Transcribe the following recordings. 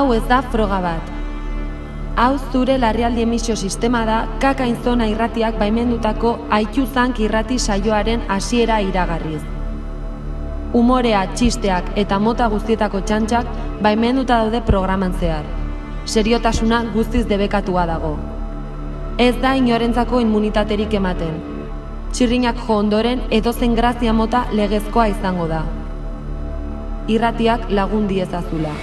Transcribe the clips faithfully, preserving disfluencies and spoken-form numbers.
Hau ez da froga bat. Hau zure larrialdi emisio sistema da Kakainzona irratiak baimendutako Aituzank irrati saioaren hasiera iragarriz. Umorea, txisteak eta mota guztietako txantxak baimenduta daude programan zehar. Seriotasuna guztiz debekatua dago. Ez da inorentzako immunitaterik ematen. Txirrinak jo ondoren edozen grazia mota legezkoa izango da. Irratiak lagun diezazula.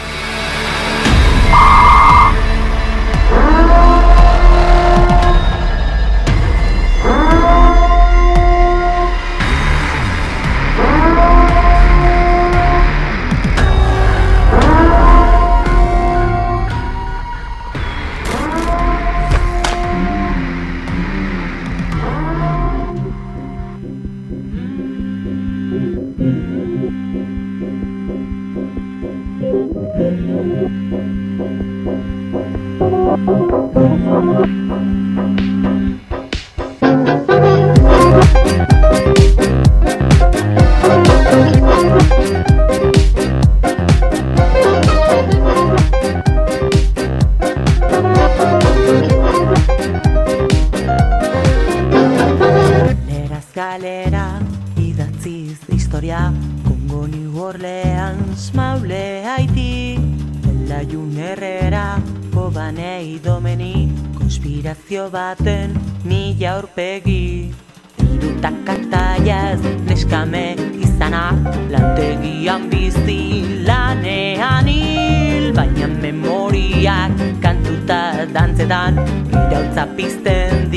Galera idatziz historia Kongo New Orleans Maule Haiti Layun Herrera Kobanei domeni Konspirazio baten mila aurpegi Irutak kantaiaz neskame izana Lantegian bizi lanean hil Baina memoriak kantuta dantzetan Irautza pizten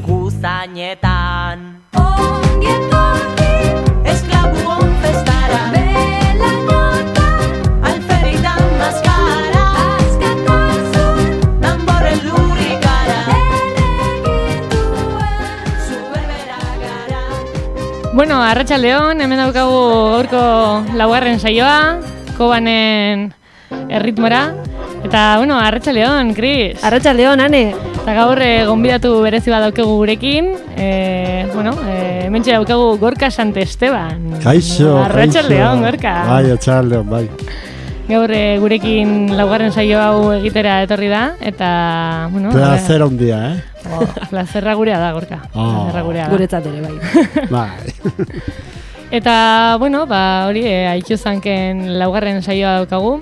dikuzainetan Ongi etorri, esklabuon festara Bela nota, alferitan maskara Azkatasun, tamborren lurikara Erregin duen, zuberbera gara Bueno, arratsaldeon, hemen daukagu gaurko laugarren saioa Kobanen erritmora Eta, bueno, arratsaldeon, Cris Arratsaldeon, Ane Eta gaur eh, gonbidatu berezi bat daukagu gurekin, eh, bueno, eh, hementxe daukagu Gorka Santesteban. Kaixo, Arratsaldeon, Gorka. Bai, arratsaldeon, bai. Gaur eh, gurekin laugarren saio hau egitera etorri da, eta, bueno... Plazer handia, eh? Oh, plazerra gurea da, Gorka. Oh. Plazerra gurea da. Guretzat ere, bai. Bai. Eta, bueno, ba, hori, eh, Aituzanken laugarren saioa daukagu,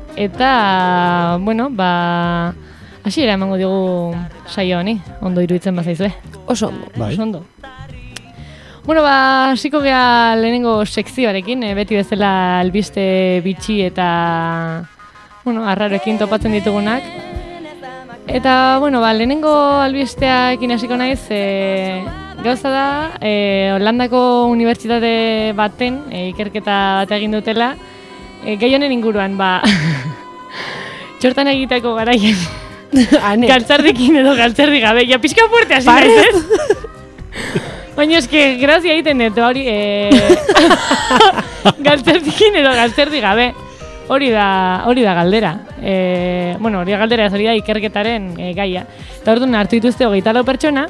eta, bueno, ba... Hasiera emango diogu saio honi, ondo iruditzen bazaizue. Oso ondo. Bai. Oso ondo. Bueno, ba, hasiko gea lehenengo sekzioarekin, eh, beti bezala albiste bitxi eta, bueno, arraroekin topatzen ditugunak. Eta, bueno, ba, lehenengo albistearekin hasiko naiz, e, gauza da, e, Hollandako unibertsitate baten, e, ikerketa bat egin dutela, e, gai honen inguruan, ba, txortan egiteko garaien. Galtzardikin edo galtzardi gabe, ja pixka fuerte hasi naiz, ez? Baina eske, grazia egiten dut, hori, e... galtzardikin edo galtzardi gabe, hori da, hori da galdera. E, bueno, hori da galdera, ez hori da ikerketaren e, gaia. Eta orduan hartu dituzte hogeita lau pertsona,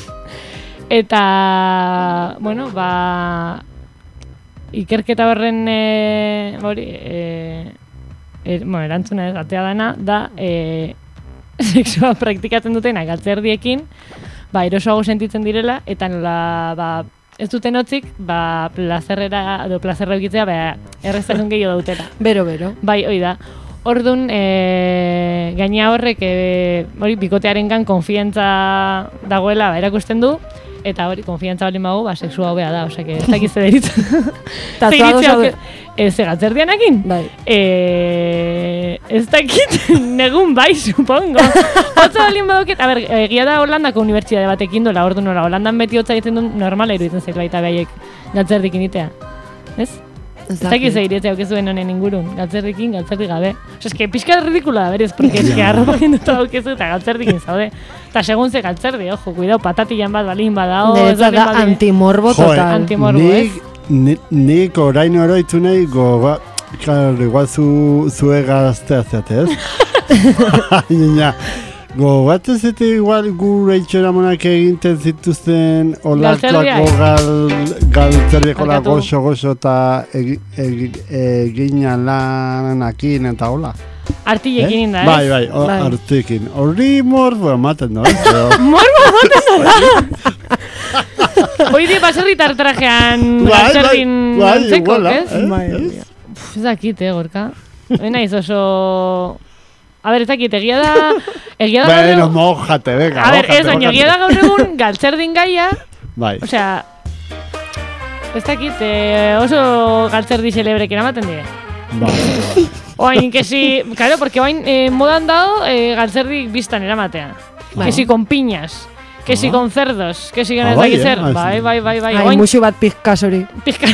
eta, bueno, ba, ikerketa horren, e, hori, e, e, bueno, erantzuna ez, atea dana, da, e, sexua praktikatzen dutena galtzerdiekin, ba, erosoago sentitzen direla, eta nola, ba, ez duten hotzik, ba, plazerrera, edo plazerra egitzea, ba, erreztasun gehiago dautela. Bero, bero. Bai, hoi da. Orduan, e, gaina horrek, e, hori, bikotearengan konfiantza dagoela, ba, erakusten du, eta hori, konfiantza bali magu, ba, sexua hobea da, osea, ez dakiz zederitza. Ta zuago Ez galtzerdianakin? Bai. E, ez dakit, negun bai, supongo. Hotza balin baduket, a ber, egia da Holandako unibertsitate batekin dola, ordu nola, Holandan beti hotza egiten du normala iruditzen zait baita behaiek galtzerdikin itea. Ez? Ez dakit zeiretzea aukezuen honen ingurun, galtzerdikin, galtzerdi gabe. Osa, eske, pixka ridikula da berez, porque eske, arropa jenduta aukezu eta galtzerdikin zaude. Eta segun ze galtzerdi, ojo, cuidao, patatilan bat balin badao. Neretzat da antimorbo total. Antimorbo, ez? Nik orain oroitzu nahi goga, claro, igual zu, zue gaztea zeate, ez? Baina, gogatzen zete igual gure itxoramonak eginten zituzten olakoako galtzerdiako goxo-goxo eta egina lanakin eta hola. Artillekin Eh? inda, ez? Bai, bai, o- Bai. artekin. Horri morbo ematen da, pero... Morbo moten da! Hoi di baserritar trajean Bai, bai, galtzerdin bai, lantzeko, iguala, ez? eh? Bai, Ez? Pff, ez dakit, eh, gorka. Baina iz oso... A ber, ez dakit, egia da... Egia da gaur Bueno, egun... mojate, venga, A ber, mojate, ez, baina mojate. egia da gaur egun galtzerdin gaia, Bai, osea... Ez dakit, eh, oso galtzerdi celebrekin amaten die. bai, bai. Oain, que si... Claro, porque oain eh, modan dado eh, galtzerdik biztan eramatea. Bai. Que si con piñas, que si Ah. con cerdos, que si Ah, con ez bai, dakit eh? zer. Ah, Bai, sí. bai, bai, bai. Ai, Oain, musu bat pizkas hori. pizka...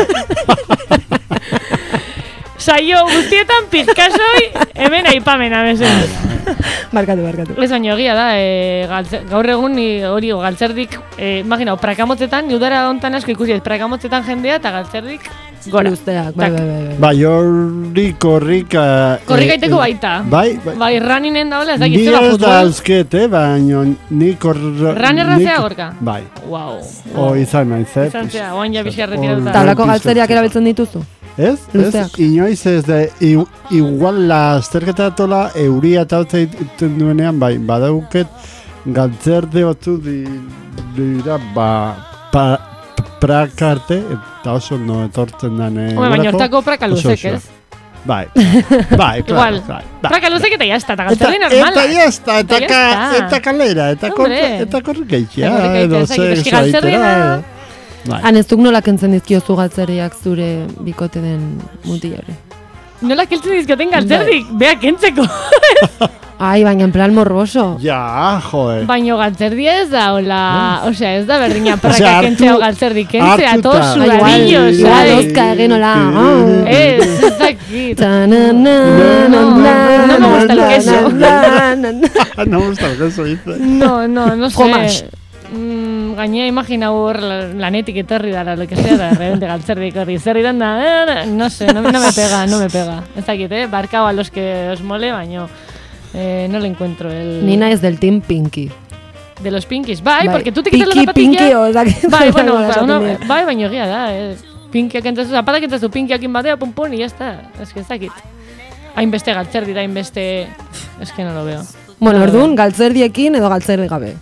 Saio guztietan pizkasoi hemen aipamena mesedez. Barkatu, barkatu. Ez baino egia da, e, galtze, gaur egun ni hori galtzerdik, e, imagina, prakamotzetan, ni udara hontan asko ikusi, ez, prakamotzetan jendea eta galtzerdik gora. Luzteak, bai, Tak. bai, bai. bai. Bai, horri korrika... Korrikaiteko baita. Bai, bai. Bai, raninen daula, ez Ni dakit zela ez da futbol. eusket, eh, baina ni korra... Ran errazea, gorka? Bai, Wow. o izan naiz, eh. Izan zea, oain ja bizia Hor- retiratuta. Tablako galtzeriak erabiltzen dituzu? Ez? Luzeak. Ez, inoiz ez da, i- igual lasterketa tola euria eta hotza egiten duenean, bai, badauket galtzerde batzu di, dira, ba, pa, praka arte, eta oso no etortzen dane. Hombre, baina hortako praka oso luzek, oso. ez? Bai, bai, claro, Igual. bai, bai. Praka luzek eta jazta, eta Eta, galtzerdi eta normala. jazta, eta, Eta ka, jazta. eta kalera, eta, kor, Hombre. eta korrikeitzia, Eta korrikeitzia, edo ez dakit, ze, eski zo galtzerdia aitera, da- edo. Bai. Aneztuk nola kentzen dizkiozu galtzeriak zure bikote den mutilari? Nola keltzen dizkioten galtzerdik, beha kentzeko. Ai, baina en plan morboso. Ja, joe. Baino galtzerdia ez da, hola, osea, ez da berdina Osea, praka hartu- kentzea o galtzerdi kentzea, hartuta. todos Bai, igual, sudadillos, igual, ¿sabes? ozka egin hola. oh. Ez, ez dakit. Ta-na-na, No, na, no me gusta el na, queso. na, na, na. No me gusta el queso, dice. No, no, no sé. Jomas. Mm, gainea imagina hor la- lanetik etorri dara, lo que sea, da, de repente galtzerdik horri, zer idan da, eh, no sé, no, no me pega, no me pega. Ez dakit, eh, barkao a los que os mole, baino eh, no le encuentro el... Nina es del team Pinky. De los pinkies, bai, Bai. porque tú te quitas la Pinky, zapatilla... Pinky, o da que... Bai, bueno, ba, esaten uno, dut. bai, baino egia da, eh. Pinkiak entzazu, zapatak entzazu pinkiakin batea, pum pum, y ya está. Es que ez dakit. Hainbeste galtzerdi da, hainbeste... Es que no lo veo. Bueno, orduan, galtzerdiekin edo galtzerdi gabe.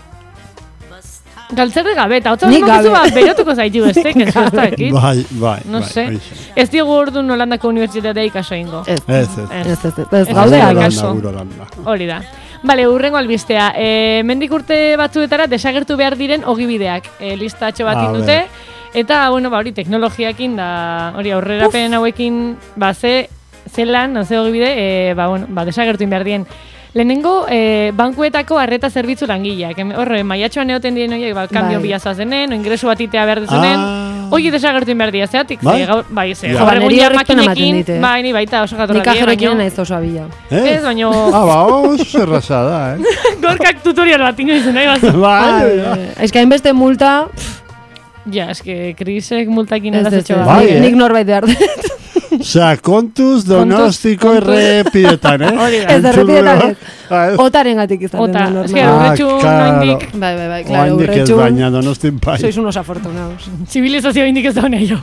Galtzerdi gabe, eta hotza Nik bezmokizu gabe. bat berotuko zaitu bestek, ez ez dakit. Bai, bai, No bai, sé. hoxe. Ez digu orduan Holandako unibertsitatea ikaso ingo. Ez, Ez, ez. Ez. ez, ez, ez, ez Ez gaude da ados. kaso. Gure Holanda. Hori da. Bale, urrengo albistea. E, mendik urte batzuetara desagertu behar diren ogibideak. E, listatxo bat A indute. Eta, bueno, ba, hori teknologiakin, da, hori aurrerapen hauekin, ba, ze, zelan, no, ze ogibide, e, ba, bueno, ba, desagertu behar dien. Lehenengo, e, bankuetako arreta zerbitzu langileak. Hem- Horre, maiatxoan egoten diren horiek, ba, kanbio Bai. bila zoazenen, o ingresu bat itea behar dezunen. Ah. Hori desagertu behar dira, zeatik, Bai? ze, gaur, bai, ze, Ja. gaur Ba, egun niri ja horrek pena ematen makinekin, dit, eh. bai, ni baita oso jatorra Nik ajerekin naiz oso abila. Ez, baino, Ah, ba, oso erraza da, eh? gorkak tutorial bat ino izan nahi bazu. Bai, Ai, Ez que hainbeste multa, Ja, eske krisek multakin ez ez, ez, arazetxo bat. Bai, nik- eh. nik norbait behar dut. Osea, kontuz donostiko kontuz. errepidetan, eh? Hori da. Ez errepidetan ez. Ah, ez. Otaren gatik izaten Ota, da eske normal. Ah, urretxun claro. noindik, Bai, bai, bai, claro, Oaindik ez urretxun. baina donostin bai. Sois unos afortunados. zibilizazio indik ez da honea jo.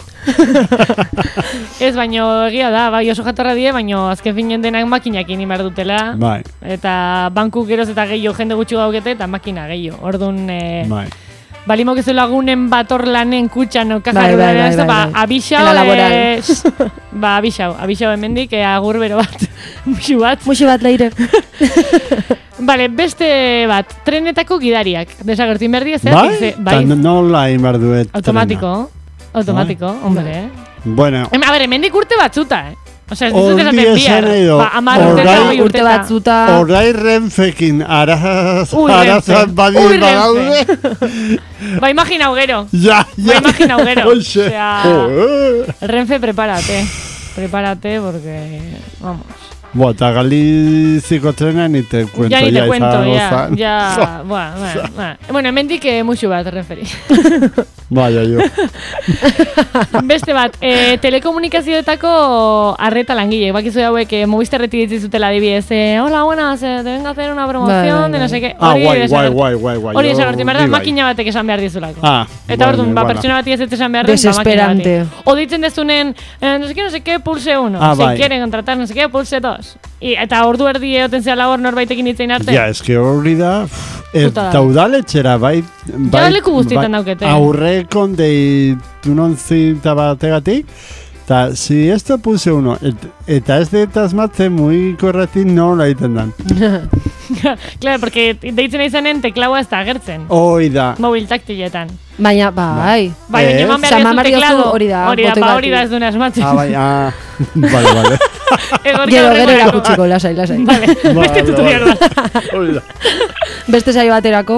Ez, baino egia da, bai oso jatorra die, baino azken finen denak makinakin inbar dutela. Bai, Eta banku geroz eta gehiago jende gutxi gaukete eta makina gehiago. Orduan, e, bai. balimo kezu lagunen bator lanen kutxan no Bai, kajar bai, bai, bai, ba, bai. abixau, En la laboral. eh, ba, abixau, abixau hemendik, e, agur bero bat, muxu bat. Muxi bat leire. Vale, beste bat, trenetako gidariak, desagertu inberdi ez, Bai? bai, Ta nola inbar duet automatiko, automatiko, Bai. hombre, eh. Bueno, Em, a ber, hemendik urte batzuta, eh. Osea, ez dizut Hori esaten esan bihar, nahi du, ba, amar urte orain- eta hogei Urte urteta. batzuta... orai renfekin araz, Ui, arazat Renfe. badi Ui, badaude. Ba, imaginau gero, Ja, ba, ja. imaginau gero. Hoxe. Osea, Joder. Renfe, prepárate, prepárate porque, vamos. Bo, eta Galiziko trena ni te cuento Ya ni te cuento, izango ya, zan. ya, bueno, bueno, bueno. Bueno, hemendik eh, muxu bat referi. Bai, jo. Beste bat, e, telekomunikazioetako arreta langile, bakizu hauek e, Movistarretik ditzi zutela adibidez, e, hola, buenas, eh, te vengo a hacer una promoción Bai, bai, de no bai. sé qué. Ah, Hori guai, guai, desagertu- guai, guai, guai. Hori jo, desagertu, behar da, hori bai. makina batek esan behar dizulako. Ah, Eta orduan, ba, bueno. pertsona bati ez ez esan behar den, ba, Desesperante. makina bati. O ditzen dezunen, eh, no sé qué, no sé qué, pulse uno. Ah, si bai. quieren contratar no sé qué, pulse dos. vamos. I, eta ordu erdi egoten zela hor norbaitekin hitzein arte. Ja, eske hori da, pff, Puta da. eta udaletxera, bai, bai, leku guztietan daukete. Aurrekon deitu non zinta bategatik, eta si esto puse uno, et, eta ez dut asmatzen muiko erratik nola egiten dan. Claro, porque deitzen izanen teklaua ez da agertzen. Hoi da. Mobil taktiletan. Baina, bai. Bai, baina Ez? eman behar Sama ez du Mariozu teklado. hori da, Hori da, botoi ba, bati. hori da ez duen asmatzen. Ah, bai, ah, vale, vale. Egorka Gero, gero horretarako. erakutsiko, lasai, lasai. Vale, beste Vale, tutorial vale. bat. Hori da. Beste saio baterako.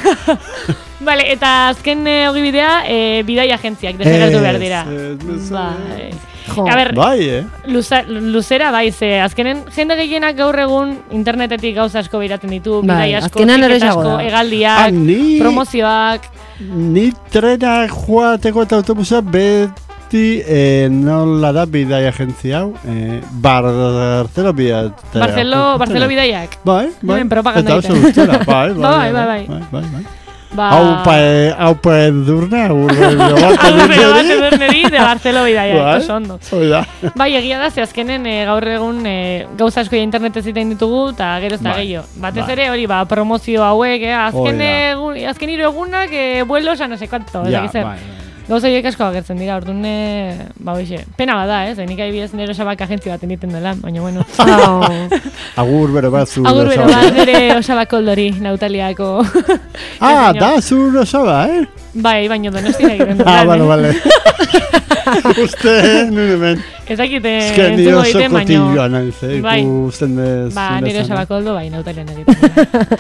Vale, eta azken eh, ogibidea, eh, bidai agentziak desagertu behar dira. Ez, ez, ez. Bai. Jo. A ber, Bai, eh? luza, luzera bai, ze azkenen jende gehienak gaur egun internetetik gauza asko behiratzen ditu, Bai, bidai asko, azkenean tiket errazago asko, da. hegaldiak, Ah, ni- promozioak. Ni trena joateko eta autobusa beti eh, nola da bidai agentzia hau, eh, Barcelo bidai. Barcelo, Barcelo bidaiak. Bai, bai. Hemen propaganda Eta oso egiten. gustera, bai, Bai, bai, bai. bai, bai, bai. Ba, Hau pa, hau pa edurne, urre bat Aurrera bat edurne. edurneri de Barcelo bidaiak, Bai, oso ondo. hoi da. Bai, egia da, ze azkenen e, gaur egun e, gauza asko ja internetez egiten ditugu, eta gero ez da Bai, gehiago. Batez bai. ere hori, ba, promozio hauek, eh, azken, Hoi da. egun, azken hiru egunak, e, vuelos a no sé cuánto, ez Ja, dakit zer. bai, bai. Gauza horiek asko agertzen dira, orduan, e, ba, hoxe, pena bada, ez, nik adibidez nero sabak agentzia bat egiten dela, baina bueno. Au. Agur bero bat zu. Agur bero, osaba. bat nire osabak oldori, Nautaliako. Ah, Ez, da, zur osaba, eh? Bai, baina donostia egiten dut. Ah, lan, vale, eh. vale. Uste, nire men. Ez dakit, eh, Ez que ni entzuko oso egiten, kotilloa baina... naiz, eh? Bai. Ikusten dez. Ba, nire osabakoldo, bai, nautalian egiten. dela.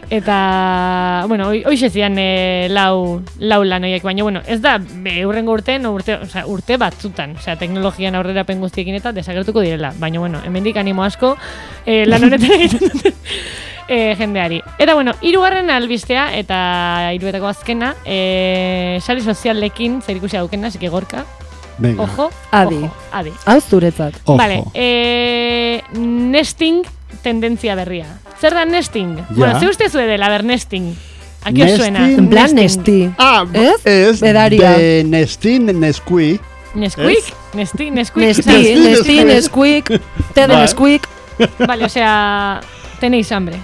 Eta, bueno, hoi- hoxe zian e, lau, lau lan horiek, baina, bueno, ez da, be, urrengo urteen, urte, osea, urte batzutan, osea, teknologian aurrerapen guztiekin eta desagertuko direla, baina, bueno, hemendik animo asko e, lan honetan egiten duten e, jendeari. Eta, bueno, hirugarren albistea, eta hiruetako azkena, e, sare sozialekin zer ikusi daukena, así que gorka, Venga, ojo, Adi. ojo, adi. Hau zuretzat. ojo. Vale, eh, nesting tendentzia berria. Zer da nesting? Ja. Bueno, ze uste zue dela, ber nesting? A qué os suena? Nesting? En plan nesti. Ah, Ez? ez, Bedaria. de Nestin, Nesquik. Nesquik? Nesti, Nesquik. Nesti, Nesti, Nesti, Nesquik. Nesquik, te de Bai. Nesquik. Vale, o sea, tenéis hambre.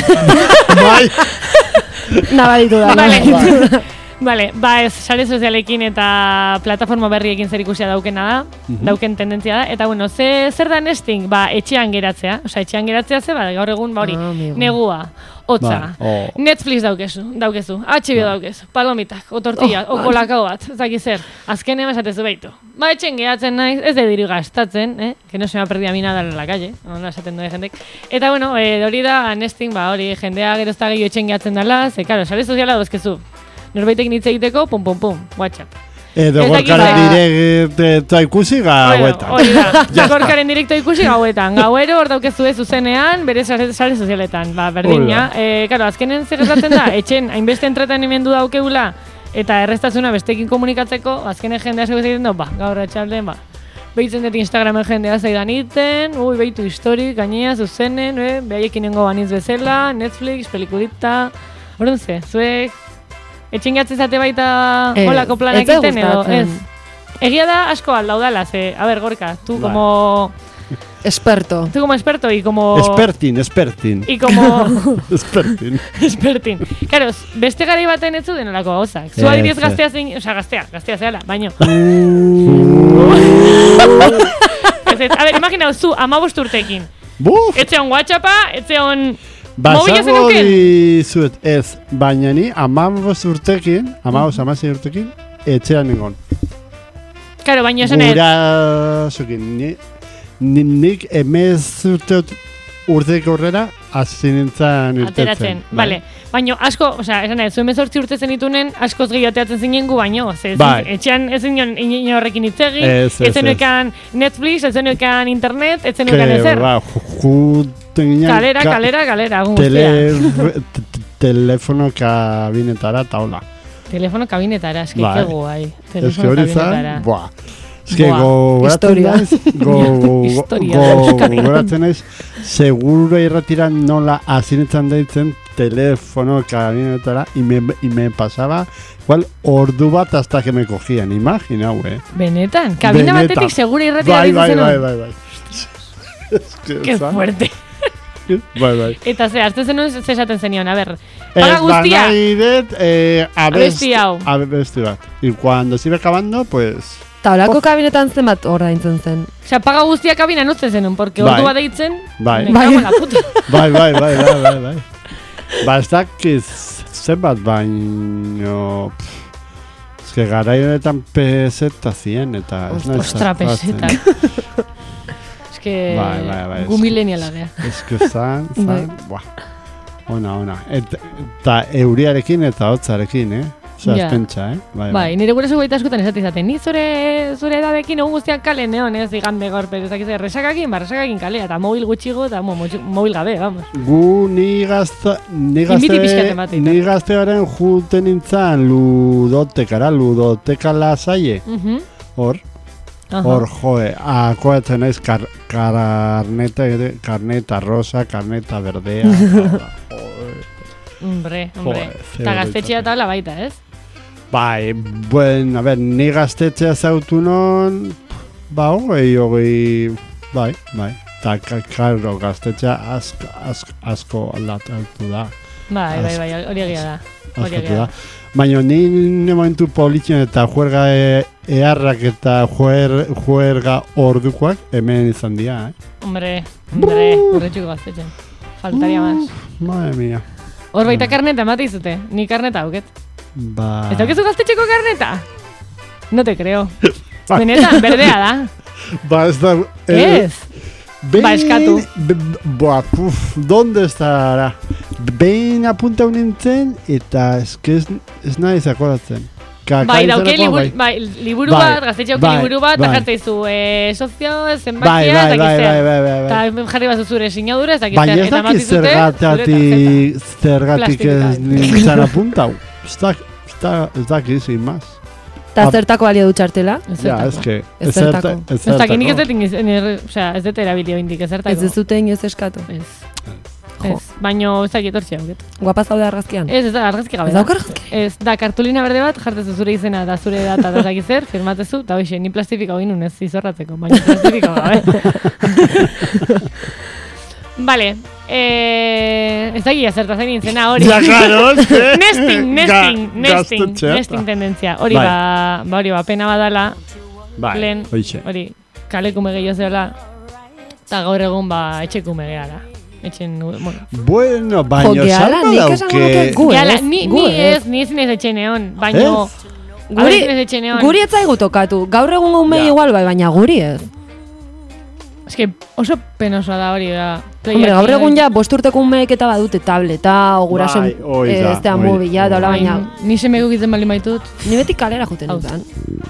Bai, Nabaritu da. Vale. nabaritu da. Vale, ba ez, sare sozialekin eta plataforma berriekin zer ikusia daukena da, dauken tendentzia da, eta bueno, ze, zer da nesting? Ba, etxean geratzea, osea, etxean geratzea ze, ba, gaur egun, ba hori, Ah, amigo. negua, hotza, Bai, oh. Netflix daukezu, daukezu, H B O daukezu, palomitak, o tortilla, Oh, o kolakao bat, ez dakit zer, azken esatezu behitu. Ba, etxen geratzen naiz, ez de diru gastatzen, eh? Que no se me ha perdido a mí nada en la calle, no esaten duen jendek. Eta bueno, eh, hori da, nesting, ba, hori, jendea gero ez da gehiago etxen geratzen dela, ze, karo, sare soziala dozkezu. Norbaitek hitz egiteko, pum, pum, pum, WhatsApp. edo Ez dakit, gorkaren ba- direkta ikusi gauetan. Hori da, gorkaren direkto ikusi gauetan. Gauero hor daukezue zuzenean, bere sare, sare sozialetan. Ba, berdina. E, karo, azkenen zer gertatzen da, etxen hainbeste entretenimendu daukegula, eta erreztasuna bestekin komunikatzeko, azkenen jendea zego egiten du, ba, gaur atxalden, ba. Behitzen dut Instagramen jendea zaidan iten, ui, behitu historik, gainea, zuzenen, eh, behaiekin nengo baniz bezala, Netflix, pelikulita, orduan ze, zuek, etxingatze zate baita Ez, holako planak ez zait egiten edo, ez. gustatzen. Egia da asko aldaudala, ze, a ver, Gorka, tú Bai. como, Experto. tú como experto y como... Espertin, espertin. Y como Espertin. expertin. Claro, beste gari baten ez zuden olako gauzak. Zu Ez, adibidez ez. gaztea zein, osea, gaztea, gaztea zehala, baino. Ez, ez, a ver, imagina, zu amabost urtekin. Buf! Etxe on WhatsAppa, etxe on... Mobila Basago zenuken? dizuet ez, baina ni amabos urtekin, amabos amasi urtekin, etxean nengon. Claro, baino esan ez. Gurasokin, ni, ni, nik emez urte urteik aurrera, hasi nintzen irtetzen. Ateratzen, vale. Baino, asko, osea, esan ez, zu emezortzi urte zenitunen, askoz gehiago ateatzen zinen gu baino. Ze, Bai. etxean ez zinen inorrekin hitz egin, Ez, ez, ez zenuekan Netflix, ez zenuekan internet, ez Que, zenuekan ezer. ba, juten ginen... Kalera, ka- kalera, kalera, egun Tele, guztia. t- t- telefono kabinetara eta hola. Telefono kabinetara, eski, Bai. que guai. Ez que Telefono hori kabinetara. zan, buah. Ez que Buah, gogoratzen historia. naiz, go- Historia, go- Euskadi. gogoratzen naiz, seguro irratiran nola azinetzan deitzen telefono kabinetara, y me, y me pasaba igual ordu bat hasta que me cogían, imagina, eh. Benetan, kabina Benetan. batetik segura irratia Bai, ditu bai, zenuen. bai, bai, bai. Qué fuerte. Bai, bai. Eta ze, hartzen zenuen ze esaten zenion, a ber, paga Eh, guztia. nahi dut, eh, Abesti hau. abesti bat. Y cuando se iba acabando, pues... Ta holako kabinetan zenbat ordaintzen zen. Osea, paga guztia kabina nutzen zenun, porque Bai. ordu bat deitzen, Bai. me cago en la puta. Bai, bai, bai, bai, bai, bai. Ba, ez dakiz zenbat baino... pff, Ez que garai honetan peseta zien, eta... ez naiz Ostra, akordatzen. peseta. Es que Bai, bai, bai, gu es- mileniala gea. Ez que zan, Bai. zan, buah. Ona, ona. Et- Eta euriarekin eta hotzarekin, eh? Osa, Ja. ez pentsa, eh? Bai, Bai, nire gure zugaita askotan esate izaten, ni zure zure edadekin egun guztiak kale neon, ez igande gaur, pero ez dakiz, resakakin, ba, resakakin kalea, eta mobil gutxigo, eta mo, mo- mobil gabe, vamos. Gu ni gazta, ni Inbiti pixkat gazte, ematen. ni gaztearen juten nintzen ludotekara, ludoteka lasaie. Mhm. Hor, Aha. hor, joe, akoatzen naiz kar, karneta, karneta rosa, karneta berdea. Hombre, hombre. Joder, ze Eta gaztetxea oroitzak. eta hola baita, ez? Bai, buen, a ber, ni gaztetxea zautu non, ba, hogei, hogei, bai, bai. Eta, ka- karo, gaztetxea asko, asko, asko aldatu da. Bai, bai, bai, hori egia da. Hori Askatu egia da. da. Baina ni ne momentu politxen eta juerga e, eharrak eta juer, juerga ordukoak hemen izan dira, eh? Hombre, hombre, horretxuko gaztetxen. Faltaria más. Madre mia. Hor baita karneta emate izute, ni karneta auket. Ba... Ez daukezu gaztetxeko karneta? No te creo. Benetan, berdea da. Ba, ez da... Ez. Behin- Ba, eskatu. Be, boa, puf, ¿dónde estará? Behin apunta nintzen eta eske ez, ez nahi zakoratzen. Ka, Bai, ka dauke izaneko, liburu, bai, liburu Bai, bat, gaztetxeauke bai, liburu bat, bai. eta jartzen zu, eh, sozio, Bai, zenbakia, bai, eta bai, giztea. bai, bai, bai, bai. Eta jarri bazu zure sinadura, ez dakizte, Baina ez eta dakit matizute, zure zergatatik, zergatik ez Plastikoak. nintzen apuntau. Ez dak- ez da- ez dakit, sin más. Ta Ah. zertako balio du txartela? Ja, ez que... Ez zertako. Ez dakit, nik ez dut iniz, osea, ez dut erabilio indik, ez zertako. Ez dezute inoz eskatu. Ez. Ez, baino ez dakit hortxe hauket. Guapa zaude argazkian. Ez, ez da, argazki gabe Ez da. dauk argazki? Ez, da, kartulina berde bat, jartezu zure izena da zure data da ez dakit zer, firmatezu, eta hoxe, ni plastifika hori nun ez izorratzeko, baina plastifika gabe. Vale, eh, ez dakit zertaz hain nintzena hori. Ja, claro, ez que... Nesting, nesting, Ga- nesting, gaztetxea. nesting tendentzia. Hori Bai. ba, ba hori ba, pena badala, Bai, lehen, hoixe. hori, kalekume gehiago zeola, eta gaur egun ba, etxekume gehala. Etxen, bueno. Bueno, baina Jokeala, salba nik esango nuke dauke... gu Jala, ez, ni, gu ni ez. ez, ni ezin ez etxen egon, baino... Ez? Guri, Guri, ez etxen egon. guri ez zaigu tokatu. Gaur egun gaume Ja. igual bai, baina guri ez. Ez que oso penosoa da hori da. Hombre, gaur egun ja bost urteko umeek eta badute tableta, o gurasoen Bai, hoi da, ez da hoi- mobila, eta hola, baina Ni seme gugitzen bali maitut. ni beti kalera juten Hau. nintzen.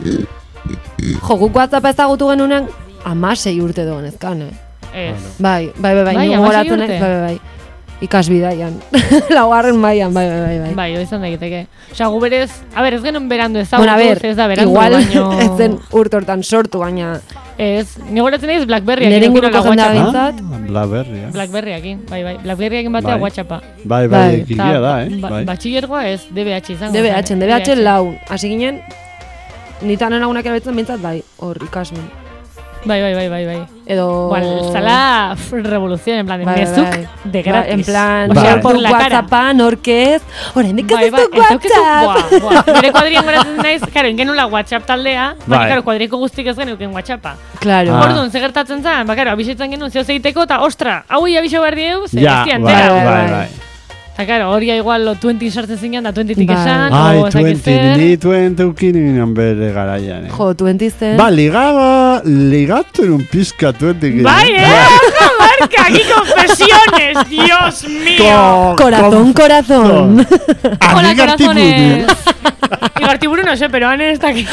Jo, guk WhatsAppa ezagutu genunean amasei urte doan ezkan, eh? Ez. Bai, bai, bai, bai, Bai, ni hamasei gogoratzen naiz, urte? bai, bai, bai. Ikasbidaian. Laugarren mailan, bai, bai, bai, bai. Bai, hori izan daiteke. Osea, gu berez, a ber, ez genuen berandu Bueno, a ezagutu, ver, ez da berandu, igual baino... ez zen urte hortan sortu, baina Ez, ni goratzen naiz Blackberryak. nire eduki inguruko nuela jendea WhatsAppa. bintzat. Ah, Blackberry, eh? Blackberryakin, bai, bai. Blackberryakin batea Bai. WhatsAppa. Bai, bai, Bai. egia da, eh? Ba, Bai. Batxillergoa ez, D B H izango. D B H, zen, D B H lau. Hasi ginen, nitanen lagunak erabiltzen bintzat, bai, hor ikasmen. Bai, bai, bai, bai, bai. Edo... Igual, zala pf, revolución, en plan, de Bai, mezuk bai. de Ba, gratis. en plan, Bai. bai. por la cara. WhatsAppa, norkez, oraindik ez Bai, bai, dut ez daukezu, WhatsApp. buah, buah. Nire kuadrian goratzen naiz, karo, ingenula WhatsApp taldea, baina, Bai. karo, kuadriko guztik ez genuken WhatsAppa. Claro. Ah. Orduan, ze gertatzen zen, ba, karo, abisetzen genuen zeo zeiteko, eta, ostra, hau abixo behar diegu, ze Ja, bestia bai, entera. bai, bai. bai. Eta, karo, hori igual lo twenty sartzen zinean, da twenty-tik Bai. esan, Ai, o ez dakit twenty, zer. ni twenty ukin ginen bere garaian, eh? Jo, twenty zen. Ba, ligaba, ligatu en un pizka twenty. Bai, eh, ojo, marca, aquí confesiones, Dios mío. Corazón, corazón. Hola, Amigartiburu. corazones. Igartiburu no sé, pero Ane ez dakit.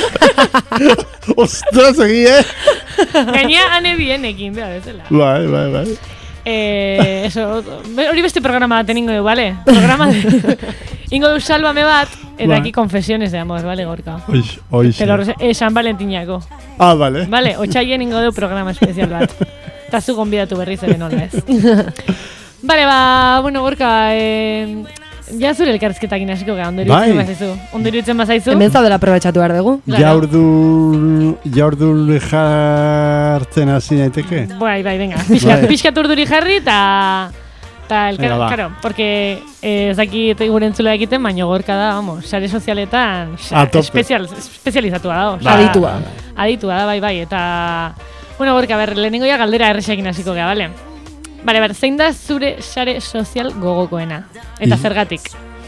Ostras, egi, eh? Gainea Ane bienekin, beha bezala. Bai, bai, bai. Eh, eso, be- hori beste programa bat eningo du, vale? Programa de... Ingo du salvame bat, eta Bai. aquí confesiones de amor, vale, gorka? Oix, oix. Pero eh, San Valentinako, Ah, vale. vale? Otxaien ingo du programa espezial bat. Eta zu gonbidatu berriz ere nola ez. Vale, ba, bueno, gorka, eh, Ja zure elkarrizketakin hasiko gara, ondo Bai. iruditzen bazaizu. Ondo iruditzen bazaizu. Hemen zaudela aprobetxatu behar dugu. Claro. Jaurdun, jaurdun jartzen hasi naiteke? Bai, bai, venga. Pixkat, Bai. pixkat urduri jarri, eta... Ta elkar, Venga, ba. claro, porque eh, ez dakit gure entzula egiten, baina gorka da, vamos, sare sozialetan A tope. espezial, espezializatua da, Ba. Aditua. aditua da, bai, bai, eta... Bueno, gorka, ber, lehenengo ja galdera erresakin hasiko gara, bale? Bale, ber, zein da zure sare sozial gogokoena? Eta I- zergatik?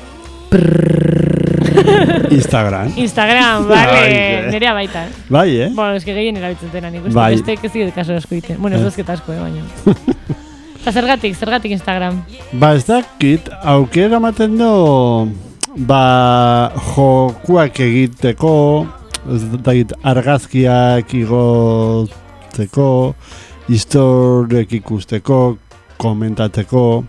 Instagram. Instagram, Bai, bale, eh. nerea baita. Bai, eh? Bueno, eske gehien erabiltzen dena, nik uste, Bai. beste ez dira kaso asko egiten. Bueno, ez dozket asko, eh, baina. Eta zergatik, zergatik Instagram? Ba, ez dakit, aukera ematen du, ba, jokuak egiteko, ez dakit, argazkiak igotzeko, historiek ikusteko, komentatzeko,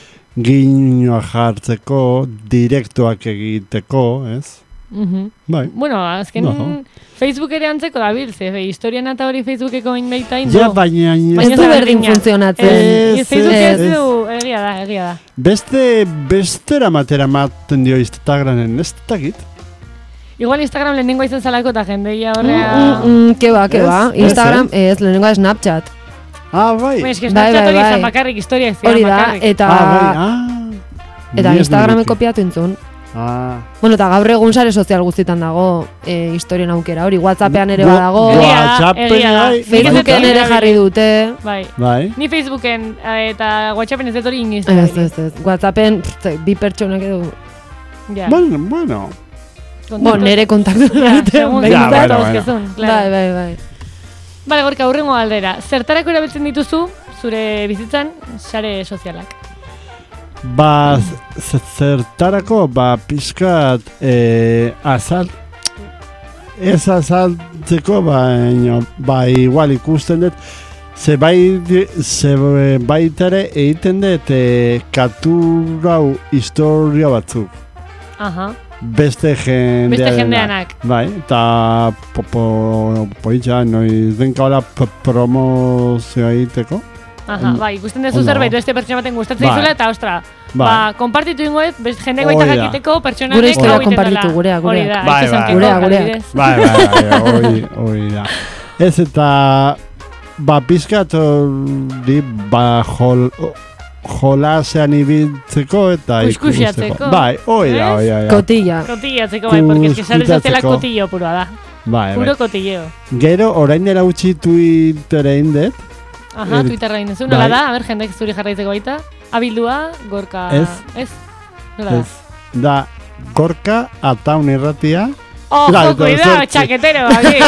giñoa jartzeko, direktoak egiteko, ez? Mhm. Bai. Bueno, azken No. Facebook ere antzeko dabil, ze fe, historian eta hori Facebookeko inbeita indo. Ja, baina, Baina Ez du da berdin berdina. funtzionatzen. Ez, Ez, Facebook ez, ez du, egia da, egia da. beste, bestera matera maten dio Instagramen, ez dakit? Igual Instagram lehenengo izan zalako eta jendeia horrea... Mm, mm, ke ba, ke Ez, ba. ez, Instagram, ez, lehenengoa Snapchat. Ah, bai. Bueno, eske Bai, Snapchat bai, hori bai. izan bakarrik, historiak zian Hori da, bakarrik. eta... Ah, bai, ah. Eta Ni ez Instagramen nuke. kopiatu entzun. Ah. Bueno, eta gaur egun sare sozial guztietan dago e, historien aukera hori. WhatsAppean ere Go- badago, Egia da, WhatsAppen egia da. bai, Nik ez Facebooken dut ere erabili. jarri dute. Bai. Bai. Ni Facebooken eh, eta WhatsAppen ez dut hori inoiz. Ez, erabili. ez, ez. WhatsAppen pff, bi pertsonak edo... Ja. Bueno, bueno. Bueno, nere kontaktu Ja, dute. segun Ja, zenbat bueno, dauzkezun, Bai, claro. bai, bai. Bale, gorka, hurrengo galdera. Zertarako erabiltzen dituzu zure bizitzan sare sozialak? Ba, z- zertarako, ba, pixkat, eh, azal, ez azaltzeko, baina, ba, igual ikusten dut, ze bai, ze baitare egiten dut, eh, katurau historia batzuk. Aha. Beste jendearenak. Beste jendeanak. Bai, eta po, po, poitxa, noiz denka hola p- promozioa egiteko. Aha, Ondo. bai, ikusten duzu Ondo. zerbait beste pertsona baten gustatzen Bai. dizula eta ostra. Bai. Ba, konpartitu ingoet, beste jende baita Hori da. jakiteko pertsona Gure honek historia hau egiten konpartitu, dela. gurea, gurea. Hori da, Bai, ez izan bai. keko, Gurea, gurea. adibidez. Bai, bai, bai, hori, hori da. Ez eta, ba, pizkat hori, ba, jol, jolasean ibiltzeko eta Kuskusiatzeko. ikusteko. Bai, hori da, Ez? hori da. Kotilla. Kotillatzeko bai, porque eske sare sozialak Kuskutatzeko. kotillo purua da. Bai, bai. Puro kotilleo. Gero, orain dela utzi Twittera indet, Aha, Er- Twitterra egin duzu. bai. Nola da? A ber, jendek zuri jarraitzeko baita. Abildua, gorka... Ez. Ez? Nola da? ez, da, gorka ataun irratia, Ojo, Claro, cuidado, zortzi. txaketero, aquí.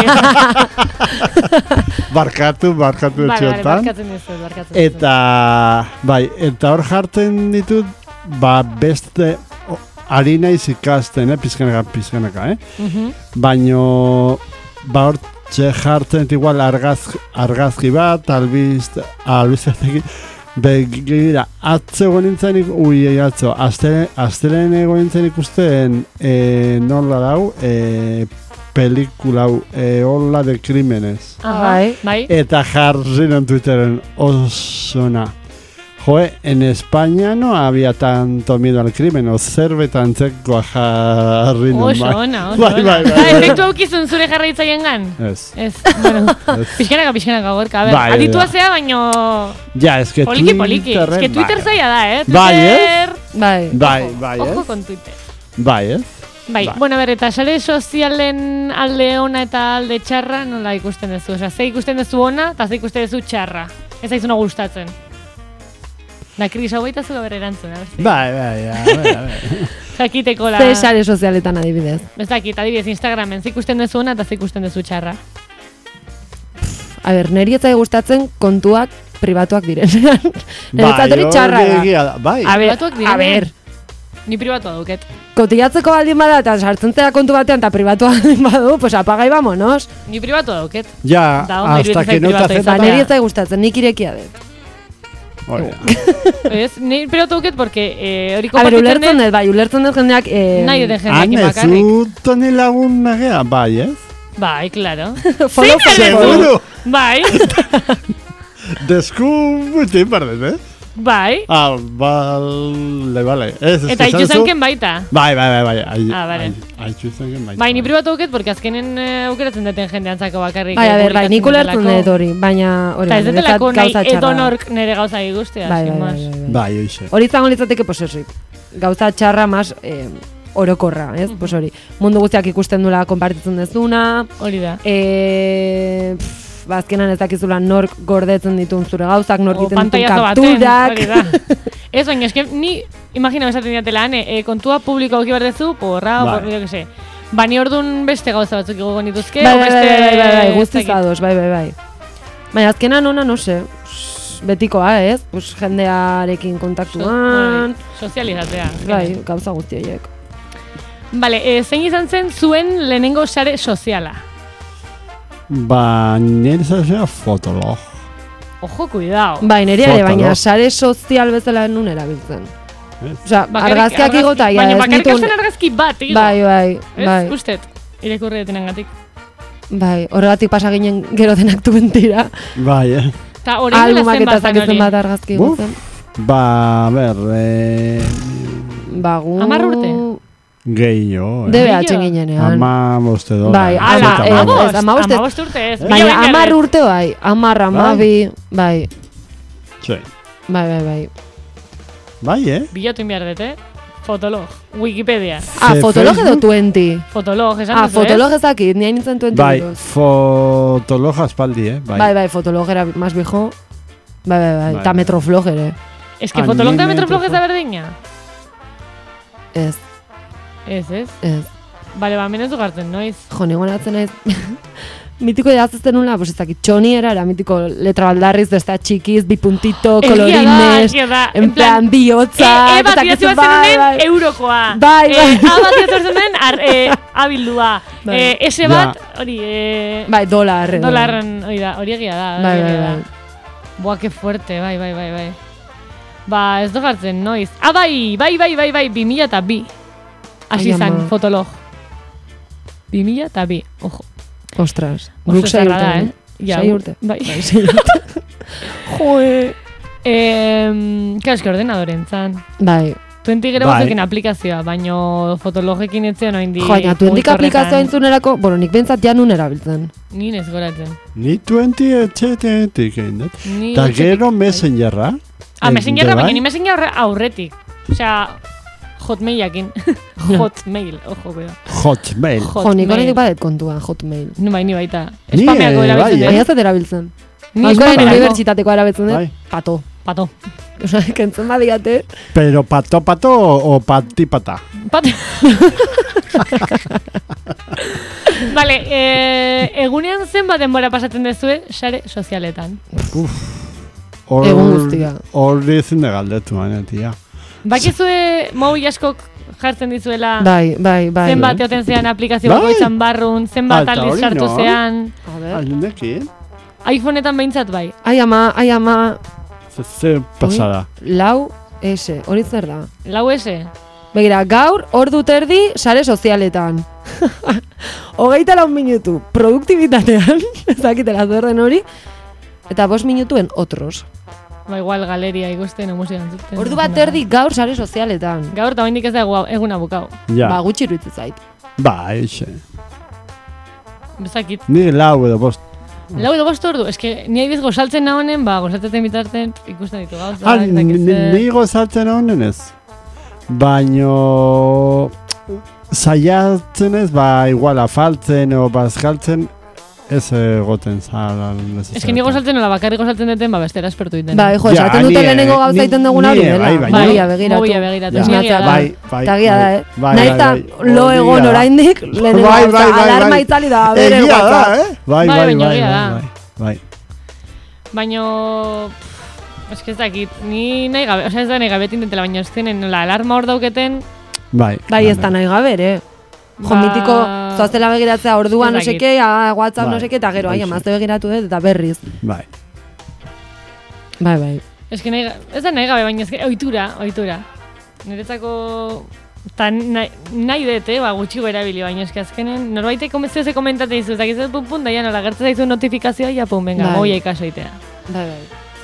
barkatu, barkatu Vale, vale, etxotan. barkatzen dizuet, barkatzen dizuet. Eta, bai, eta hor jartzen ditut, ba, beste, o, ari naiz ikasten, eh, pizkanaka, pizkanaka, eh? Mhm. Baino, ba, hor txe jartzen dit igual argaz, argazki bat, albiz, albiztekin, begira, atzo egon nintzen, ik- ui, atzo, astelen, astelen egon nintzen ikusten, e, nola dau, e, pelikula hau, e, Ola de Crímenes. Aha, Bai. bai. Eta jarri non Twitteren osona. Joe, en España no había tanto miedo al crimen, o zerbait antzekoa jarri non. Oso bai. ona, oso Bai, ona. bai, bai, Ah, bai. efektu aukizun zure jarraitzaien gan? Ez. Ez, bueno, Ez. pixkanaka, pixkanaka, gorka. A ber, Bai, aditua da. zea, baino... Ja, eske Poliki, poliki. Ez Twitterren, que Twitter bai. zaila da, eh? Bai, Twitter... Bai. Bai, bai, Ojo ez? con Twitter. Bai, ez? Bai, Bai. bueno, ber, eta sare sozialen alde ona eta alde txarra nola ikusten duzu? Osea, ze ikusten duzu ona eta ze ikusten duzu txarra. Ez zaizuna gustatzen. Da, Kris, hau baita zuga erantzun, a ber, zi. Bai, bai, bai, bai, bai. Jakiteko la... Ze sare sozialetan adibidez. Ez dakit, adibidez, Instagramen, ze ikusten duzu ona eta ze ikusten duzu txarra. A ber, neri ez zait gustatzen kontuak pribatuak direnean. Niretzat hori txarra hori da. egia da. Bai, A ber, Pribatuak a direnean. ber, Ni pribatua dauket. kotillatzeko baldin bada eta sartzen zera kontu batean eta pribatua baldin badu, pues apaga y vámonos. Ni pribatua dauket. ja, Da, ondo hasta iruditzen que no te zait hace pribatua Ba, izatea. neri ez zait gustatzen, nik irekia dut. Hori da. Ez, ni pribatua dauket porque eh, hori A ber, konpartitzen ulertzen dut, dut, bai, ulertzen dut jendeak... Eh, nahi duten Han jendeekin ez bakarrik. zu toni lagun nagea, bai, ez? Bai, claro. Follow, Zein follow. errezu? Seguro! Bai. Desku mutin pardet, eh? Bai. Ah, bale, bale. Ez, ez, Eta esan itxu zu- zenken baita. Bai, bai, bai, bai. ai- Ah, bale. ai- Aitxu zenken baita. Bai, ni pribatu auket, porque azkenen eh, aukeratzen duten jende antzako bakarrik. Bai, a eh, ber, bai, nik publikatzen ulertzen dutelako. dut hori, baina hori, Eta ez niretzat detelako nahi gauza txarra. edonork nire gauza igustea, Bai, sin bai, más. bai, bai, bai. Bai, oixe. Hori izango litzateke, pues hori, gauza txarra mas eh, orokorra, ez? Pues hori, mundu guztiak ikusten dula konpartitzen dezuna, Hori da. eh, pff, ba, azkenan ez dakizula nork gordetzen ditun zure gauzak, nork O egiten ditun pantailazo baten, kapturak. hori da. Ez, baina eske ni, imagina esaten diatela, ane, e, kontua publiko auki behar dezu, porra, Bai. por, jo que se. Bani orduan beste gauza batzuk igogo nituzke, Bai, o bai, beste... bai, bai, bai, bai, ez guztiz dakit. ados, bai, bai, bai. Baina azkenan ona, no se, betikoa, ez? Pues jendearekin So- kontaktuan, bai, sozializatzea. bai, gauza guztiaiek. Bale, e, zein izan zen zuen lehenengo sare soziala? Ba, nire zazera fotolog. Ojo, cuidao. Bai, nire ere, Fotolog. baina sare sozial bezala nun erabiltzen. Ez? Osea, Bakarrik- argazkiak argazki- igota, ja, Baina ez bakarrik nituen... hasten argazki bat, igo. Bai, bai, Ez, bai, ustet, irakurri detenengatik. bai, horregatik pasa ginen gero denak duen tira. Bai, eh? Ta orain dela Albumak eta zenbat zan zakitzen hori. bat argazki Buf. igotzen. Ba, a ber, eh, Ba, gu... Hamar urte? gehiago, eh? D B H Gehiago. ginenean. Ama boste dola. Bai, Ala, ama- ez, amabost, ez, amabost ez. amabost urte ez. Baina Mila baina hamar ez. urte bai, hamar, hamabi, bai, Sí. bai, bai, bai. Bai, eh? Bilatu behar dut, eh? Fotolog, Wikipedia. Ah, Ze fotolog edo Facebook? twenty? Fotolog, esan Ah, duzu, fotolog ezakit, ni hain nintzen twenty. Bai, buruz. fotolog aspaldi, eh? Bai. Bai, bai, fotolog era más viejo. Bai, bai, bai, Bai, eta bai. metroflog ere. Ez que Ah, fotolog ni da me metroflog ez da metroflog. berdina? Ez, Ez, ez. ez. Bale, ba, menez dugartzen, noiz. Jo, ni gonatzen naiz. Mitiko jazazten nula, pues ez dakit, txoni era, era mitiko letra baldarriz, desta txikiz, bi puntito, Egia da, kolorines, egia da. en plan, bihotza, E, e eta bat dakit, idatzi bat zenunen, eurokoa. Bai, bai. E, A bat idatzi zenunen, ar- e, abildua. Bai. E, S Ja. bat, hori, e, Bai, dolar. edo. dolarren, hori da, hori egia da. Bai, hori bai, egia da. bai. Boa, que fuerte, bai, bai, bai, bai. Ba, ez dugartzen, noiz. Ah, bai, bai, bai, bai, bai, bi mila eta bi. Hasi Ai, zan, ama. fotolog. Bi mila eta bi, ojo. Ostras, Oso guk sei zarra urte. da, eh? eh? Ja, Sei urte. Bai. Bai, sei urte. Joe. Eh, Claro, eske ordenadoren zan. Bai. Tuentik gero Bai. batzuekin aplikazioa, baino fotologekin etzen oindi. Jo, baina tuentik aplikazioa entzunerako, bueno, nik bentsat ja nun erabiltzen. Ni ez goratzen. Ni twenty etxetetik egin dut. Ni Ta etxetik- gero messengerra. Ah, messengerra, Bai? baina ni messenger aurretik. Osea, hotmailakin. Hotmail, ojo, cuidado. Hotmail. Jo, nik horretik badet kontua, hotmail. Ni bai, ni baita. Ni, Spameako eh, erabiltzen bai, dut. Baina ez dut erabiltzen. Ni Baikoaren spameako. unibertsitateko erabiltzen dut, Bai. pato. Pato. Osea, kentzen badiate. Pero pato pato o pati pata. Pat. Vale, eh, egunean zenbat denbora pasatzen dezue sare sozialetan. Hor, Egun guztia. Hor ezin da galdetu, baina, tia. Bakizue mobil askok jartzen dizuela Bai, bai, bai. zenbat eoten zean aplikazio Bai. bakoitzan barrun, zenbat Ah, eta aldiz hori sartu no? zean. A ber. Aldenekin? iPhoneetan behintzat bai. Ai ama, ai ama, Ze, ze pasada. lau S, hori zer da? Lau ese. Begira, gaur, ordu terdi, sare sozialetan. Hogeita lau minutu, produktibitatean, ezakitela zer den hori, eta bost minutuen otros. Ba, igual galeria ikusten, o musika entzuten. Ordu bat erdi gaur sare sozialetan. Gaur eta oraindik ez da egu- eguna bukau. Ja. Ba, gutxi iruditzen zait. Ba, eixe. Bezakit. Ni lau edo bost. Lau edo bost ordu, eske ni haibiz gozaltzen nahonen, ba, gozatzen bitarten ikusten ditu gauza. Ah, ez ni, dakit ni, zer. ni gozatzen honen ez. Baino saiatzen ez, ba, igual afaltzen o bazkaltzen, ez egoten zara. Eske ni gozaltzen nola bakarrik gozaltzen duten, ba, bestera espertu diten. Bai, jo, Ja, esaten ni, dute eh, lehenengo gauza ni- egiten duguna ni, hori eh, dela. bai, baina- Mobila begiratu. Mobila begiratu. Ja. Ni egia da. Bai, bai. Eta egia da, bai, eh? bai, Nahiz bai, eta bai. lo Egia egon da. oraindik, lehenengo Bai, gauza, bai, bai, alarma bai. itzali da, a ber, el Egia da, WhatsApp. eh? Bai, Bai, bai, baina bai, egia da. bai, bai. Baino... pff, eske ez dakit, ni nahi gabe, osea ez da nahi gabe tintentela, baina ez zenen nola alarma hor dauketen, Bai, Bai, ez da nahi gabe, ere. Jo, Ba- mitiko, zoaztela begiratzea ordua Ez no dakit. seke, ah, WhatsApp no Bai, seke, eta gero, ai, bai, amazte begiratu dut, eta berriz. Bai. Bai, bai. eske nahi, ga- ez da nahi gabe, baina eske ohitura, ohitura. Niretzako ta nahi, nahi dut, eh, ba, gutxi erabili, baina eske azkenen norbaitek komezio ze komentate dizu, eta gizet pun pun, da ja nola gertzen zaizu notifikazioa, ja pun, venga, Bai. moia ikaso itea. Bai, bai.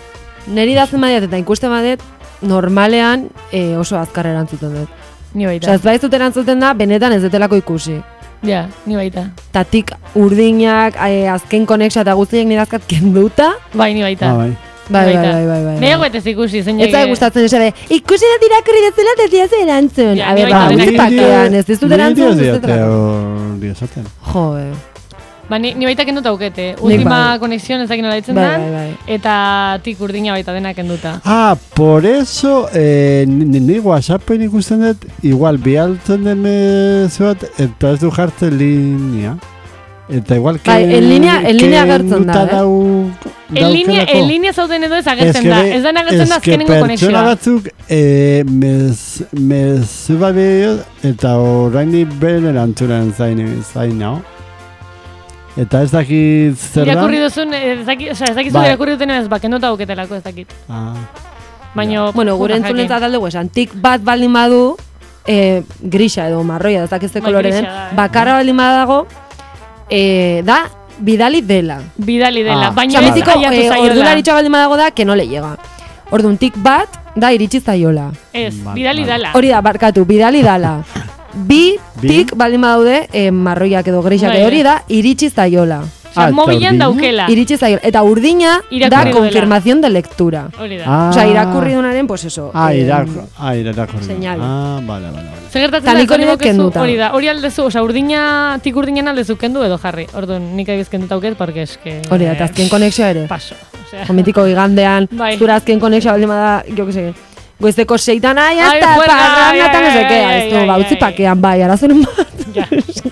neri dazen badiat eta ikusten badet, normalean e, oso azkar erantzuten dut. Ni baita. Osa, ez baitzut erantzuten da, benetan ez detelako ikusi. Ja, ni baita. Tatik urdinak, e, azken konexia eta guztiek nidazkat kenduta. Bai, ni baita. Ah, bai. Bai, bai, Baita. bai, bai, bai. Nahiago eta ez ikusi, zein Ez zai gustatzen esabe, ikusi da irakurri dezela eta ziaz erantzun. Ja, A ni ber, baita ba, denak utzi pakean, ez dizut erantzun, ez dizut Nire erantzun. diote esaten. Jo, eh. Ba, ni, ni baita kenduta aukete. Nik Ultima bai. konexion ezak nola ditzen Bai, da, bai, bai. eta tik urdina baita dena kenduta. Ah, por eso, eh, ni, ni WhatsAppen ikusten dut, igual bialtzen den mezu bat, eta ez du jartzen linea. Eta igual que... Bai, en linea- en linea agertzen da, kenduta eh? dau- En linea, daukelako. en linea zauden edo ez agertzen Eske da. be- Ez da agertzen da eske azkenengo pertsona konexioa. batzuk eh, mez, mezu bat dio, eta oraindik beren erantzunen zain, zain hau. Eta ez dakit zer da. Irakurri duzun, ez dakit, oza, ez dakit Bai. irakurri duten ez, ba, kenduta auketelako ez dakit. Ah, Baino, Bueno, gure jakin. entzunentzat aldugu esan, tik bat baldin badu, e, grisa edo marroia, ez dakizte Bai, kolore den, grisa da, eh. bakarra baldin badago, e, da, bidali dela. Bidali dela, Ah, baina vale. ez Betiko, aiatu e, zaiola. ordularitza baldin badago da, que no le llega. Orduan, tik bat, da iritsi zaiola. Ez, Vale, bidali vale. dala. Hori da, barkatu, bidali dala. Bi, Bi? tik baldin badaude, e, marroiak edo grisak Bai, edo hori bai. da, iritsi zaiola. Osa, Ah, eta mobilan urdina? daukela. Iritsi zaiola. Eta urdina Irakurri da duela. confirmación de lectura. Hori da. Ah. Osea, irakurri dunaren, pues eso. Ah, em, irak, ah, irakurri. señal. Ah, vale, vale, vale. Zer gertatzen Ta da, nik hori esan dut digukezu, kenduta. hori da, hori aldezu, oza, urdina, tik urdinan aldezu kendu edo jarri. Orduan, nik adibiz kenduta auket, porque eske... Hori da, eta azken konexioa ere. Paso, osea... Komitiko igandean, Bai. zura azken konexioa baldin bada, jo que se, goizeko seitan, ai, Ai, hasta juerga, parranda eta ai, no se ai, queda. ai, Ez du, ai, ba, utzi ai. pakean, bai, arazonen bat. Ja.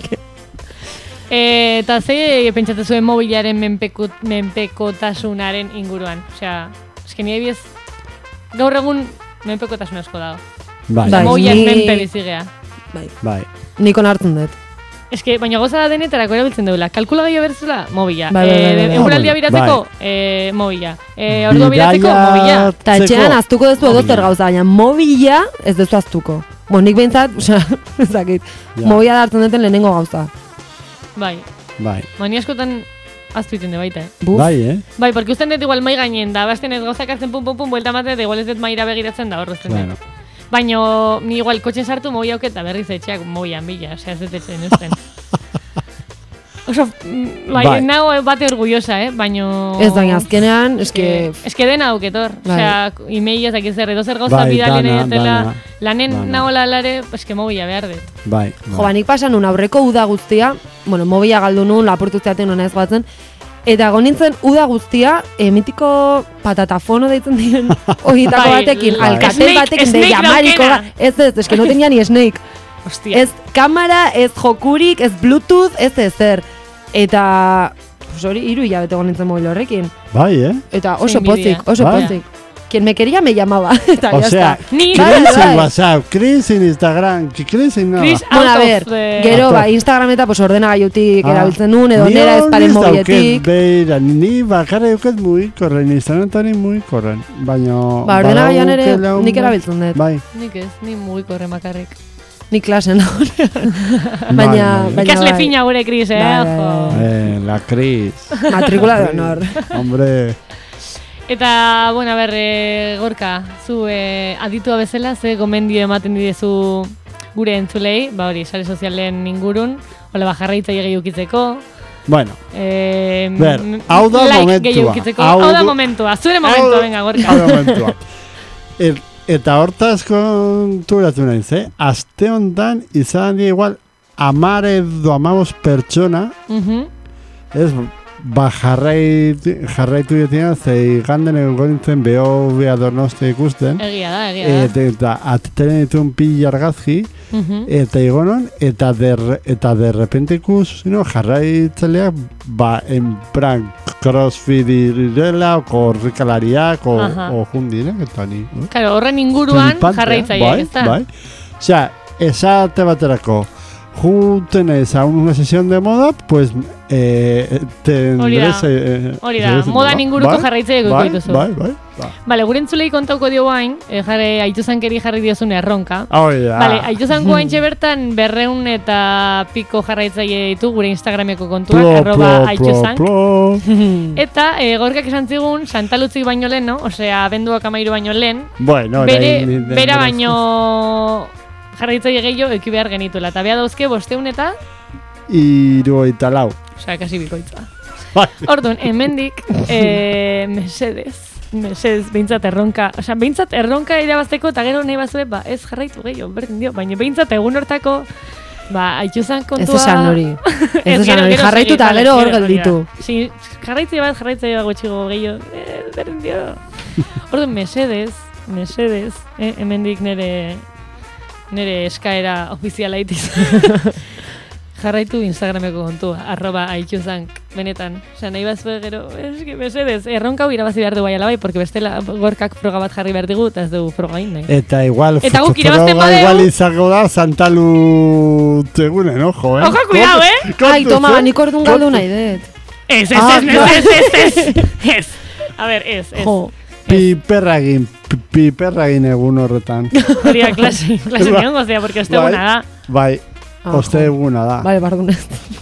E, eta ze pentsatzen zuen mobilaren menpeko, menpekotasunaren inguruan? Osea, eske nire biez, gaur egun menpekotasun asko dago. Bai, Bai. Mobilan ni- menpe bizigea. Bai, bai. nik onartzen dut. Eske, baina goza da denetarako erabiltzen duela. Kalkulagailoa berzula, mobila. Bai, bai, bai, bai, bai. Eguraldia Bai. biratzeko, eh, mobila. Eh, ordua biratzeko, Bidaia- mobila. Eta etxean Zeko. aztuko duzu edo zer Mobila. gauza, baina mobila ez duzu aztuko. Bo, nik behintzat, osea, ez dakit, Ja. mobila da hartzen duten lehenengo gauza. Bai. Bai. Baina askotan aztu iten de baita, eh? Buf. Bai, eh? Bai, porque usten dut igual mai gainen da, basten ez gauzak hartzen pum pum pum, buelta mate, eta igual ez dut maira begiratzen da horrezten Bueno. dut. Baina ni igual kotxen sartu mobila auket, eta berriz etxeak mobilan bila, osea ez dut etxen usten. Oso, mm, bai, Bai. nago bate orgullosa, eh? Baina... Ez baina azkenean, eske, Eske, eske dena auketor. Bai. Osea, email ezak ezer, edo zer gauza Bai, bidali dana, nahi dutela, dana, lanen dana. nagola alare, eske mobila behar dut. Bai. jo, ba, nik pasan nun aurreko uda guztia, bueno, mobila galdu nun, lapurtu zeaten hona ez batzen, eta gonintzen uda guztia, e, mitiko patatafono deitzen diren horietako Bai, batekin, bai. alkatel Snake- batekin, de Snake jamariko, daukena. ez ez, eske no tenía ni Snake. Hostia. Ez kamera, ez jokurik, ez Bluetooth, ez ezer. Eta, pues hori, hiru hilabete gonintzen mobil horrekin. Bai, eh? Eta oso Ze envidia. pozik, oso Bai. pozik. Quien me quería me llamaba, eta O ya sea, está. Ni, Bai, Chris bai. en WhatsApp, Chris en Instagram, Chris en nada. Chris Bueno, a out of ver, the- gero, Ah, ba, Instagram eta pues ordenagailutik Ah. erabiltzen nuen, edo Ni nera ez paren hori dauket, mobiletik. Beira, ni bakarra euket mugikorren, Instagramen mugikorren. Baina... Ba, ordenagailuan ere badauke lagun nik bat- erabiltzen dut. Bai. Nik ez, ni mugikorre makarrik. Ni klasen nagoenean. Bai, Baina, bai. baina Ikasle bai. fina gure, Chris, eh? Bai, bai, Ojo. bai. Eh, la Cris. Matrikula de honor. Hombre, Eta, bueno, a ber, e, Gorka, zu e, aditua bezala, ze gomendio ematen didezu gure entzulei, ba hori, sare sozialen ingurun, hola ba jarraitza gehi ukitzeko, bueno. e, Ber, hau da like momentua. gehi ukitzeko, Hau hau da du- momentua, zure momentua, venga, Gorka. Hau da momentua. Et, eta hortaz konturatu naiz, eh? Aste hontan izan die igual amar edo amabos pertsona, Mhm. ez, ba jarraitu, jarraitu dutiena, ze iganden egon nintzen beho beha donosti ikusten, Egia da, egia da. eta, eta ateren dituen pila argazki, Mhm. eta igonon, eta der, eta de repente ikus, no, jarraitzaileak, ba, en plan, crossfit direla, o korrikalariak, o, Aha. o jundinek, eta ni. eh? Claro, horren inguruan Flipantea, jarraitzaileak, bai, ez da? bai. Osea, esate baterako, juten ez a una sesión de moda, pues eh, tendré... Hori da, modan inguruko jarraitzea bai, dituzu. bai, bai, bai. Bale, gure entzulei kontauko dio hain, eh, jarri Aituzankeri jarri diozun erronka. Hori da. Bale, Aituzanko haintxe bertan berreun eta piko jarraitzaile ditu gure Instagrameko kontuak, Plo, arroba plo, Aituzank. plo, plo. Eta eh, gorkak esan zigun, Santalutzik baino lehen, no? Osea, abenduak amairu baino lehen, Bueno, bere, orain- bera baino jarraitzaile gehiago eki behar genituela. Eta beha dauzke bosteun eta, Hirurogeita lau. osea, kasi bikoitza. Bai. Orduan, hemendik, eh, mesedez, mesedez, behintzat erronka, osea, behintzat erronka irabazteko, eta gero nahi bazue, ba, ez jarraitu gehiago, berdin dio, baina behintzat egun hortako, ba, Aituzan kontua... Ez esan hori. Ez esan gero- hori, gero jarraitu segi, eta vale, gero hor hori da. gelditu. Si, jarraitze bat, jarraitze bat gutxigo gehiago, eh, berdin dio. Orduan, mesedez, mesedez, eh, hemendik nere, nere eskaera ofiziala itiz. Jarraitu Instagrameko kontua, arroba Aituzank, benetan. Osea, nahi bazue gero, eski, mesedez, erronka hau irabazi behar du bai alabai, porque bestela gorkak froga bat jarri behar digu, eta ez dugu froga egin nahi. Eta igual, Eta guk froga irabazten badegu- igual izango da Santalu tegunen, ojo, eh? Ojo, cuidao, eh? Ai, toma, nik ordu ordun galdu nahi dut. Ez, ez, Ah, ez, ez, ez, ez, ez, ez. A ber, ez, ez. Jo, Piperragin, pi- piperragin egun horretan. Hori da, klase, klase nion gozea, porque este Bai. eguna da. Bai, Ah, oste jo. eguna da. Bale, bardunez.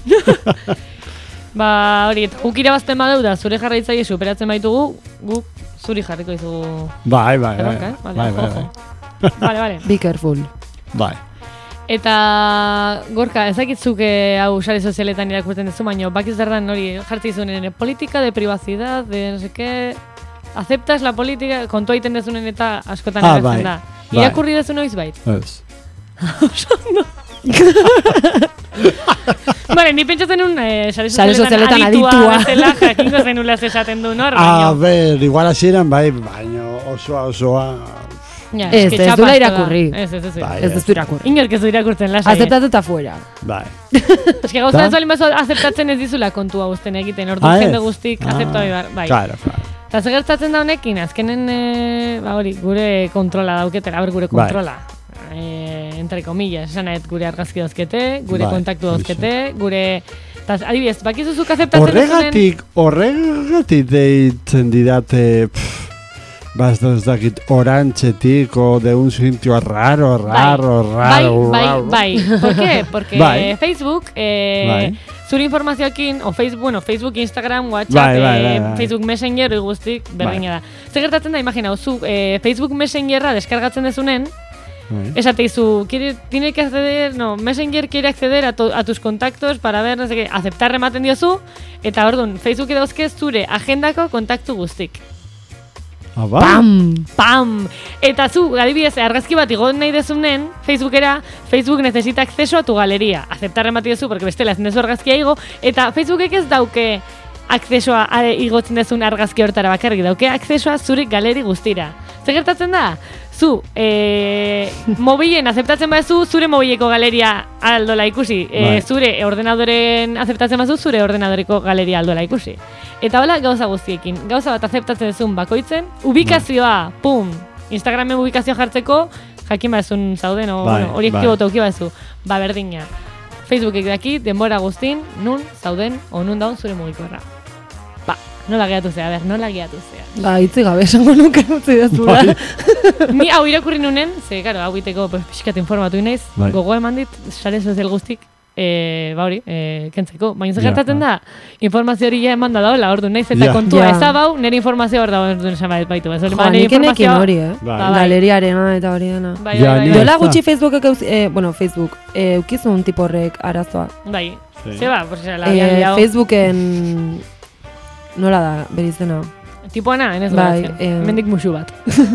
Ba, hori, eta guk irabazten badeu da, zure jarraitzaile superatzen baitugu, guk zuri jarriko dizugu. Bai, bai, bai. Erronka, eh? Bai, Vale, bai, ojo. bai. Vale, vale. Be careful. Bai. Eta, Gorka, ezakitzuk eh, hau sare sozialetan irakurtzen duzu, baina bakiz derran hori jartzi izunen, politika de privacidad, de no sé qué, aceptas la política, kontua egiten dezunen eta askotan Ah, agertzen bai, da. bai. Irakurri dezu noiz bait? Ez. Vale, ni pentsatzen un eh, sare Sare sozialetan sozialetan aditua, aditua. bezala, jakingo zenula esaten du nor, A baina... ber, igual hasieran bai, baino osoa, osoa... Ja, Ez, eske ez txapa duela asko da. irakurri. Ez, ez, ez. Bai. Ez duzu irakurri. Inork ez du irakurtzen lasai. Aceptatu eta fuera. Bai. Eske gauza Ta? ez baldin bazu azeptatzen ez dizula kontua guzten egiten, ordu Ah, jende ez? guztik Ah, azepta behar, bai. Claro, claro. Eta zer gertatzen da honekin, azkenen, e, ba hori, gure kontrola dauketela, ber gure Bai. kontrola. E, entre comillas, esan nahet gure argazki dauzkete, gure Bai, kontaktu horixe. dauzkete, gure... Eta adibidez, bakizuzuk azeptatzen duzunen... Horregatik, horregatik deitzen didate... pff, Bas, ez dakit, orantxetik, o de un sitio raro, raro, raro, bai, raro. bai, bai. ¿Por qué? Porque Bai. Facebook, eh, Bai. zure informazioekin, o Facebook, bueno, Facebook, Instagram, WhatsApp, Bai, bai, eh, bai, bai. Facebook Messenger, hori guztik berdina da. Zer gertatzen da, imagina, zu eh, Facebook Messengerra deskargatzen dezunen, Bai. esate izu, quiere, tiene que acceder, no, Messenger quiere acceder a, to, a tus contactos para ver, no sé qué, aceptar ematen diozu, eta orduan, Facebook dauzke zure agendako kontaktu guztik. Ah, bai? Pam! ¡Pam! Eta zu, adibidez, argazki bat igo nahi dezunen, Facebookera, Facebook necesita acceso a tu galería. Aceptar emati dezu, porque bestela ez dezu argazkia igo, eta Facebookek ez dauke akzesoa are igotzen dezun argazki hortara bakarrik, dauke akzesoa zure galeri guztira. Zer gertatzen da? Zu, e, mobilen azeptatzen bazu, zure mobileko galeria aldola ikusi. E, Bai. zure ordenadoren azeptatzen bazu, zure ordenadoreko galeria aldola ikusi. Eta hola gauza guztiekin. Gauza bat azeptatzen dezun bakoitzen, ubikazioa, pum, Instagramen ubikazioa jartzeko, jakin bazun zauden, o, Bai, bueno, hori bai. aktibo tauki bazu. Ba, berdina. Facebookek daki, denbora guztin, nun zauden, o nun daun zure mugikorra. Ba, nola gehiatu zea, ber, nola gehiatu zea. Ba, itzi gabe esango nuke utzi dezula. Ni hau irakurri nunen, ze, karo, hau iteko pues, pixkat informatu naiz, Bai. gogoa eman dit, sare sozial guztik, e, ba hori, e, kentzeko. Baina zer Ja, gertatzen ja. da, informazio hori ja eman da daoela, ordu naiz, eta Ja. kontua Ja. ez da bau, nire informazio hor da, ordu esan baitu, baitu. Ez hori, Jo, ba, nire nik enekin informazioa- hori, eh? Bai. Ba, bai. Galeriarena eta hori dena. Bai, Ja, bai, bai, ni- bai. Dola está. gutxi Facebookek euz, eh, bueno, Facebook, eh, eukizun tipo horrek arazoa. Bai, Sí. ze ba, pues, la habían Eh, liado. Facebooken, nola da, berizena. Tipoana, enez Bai, goratzen. eh, Mendik musu bat.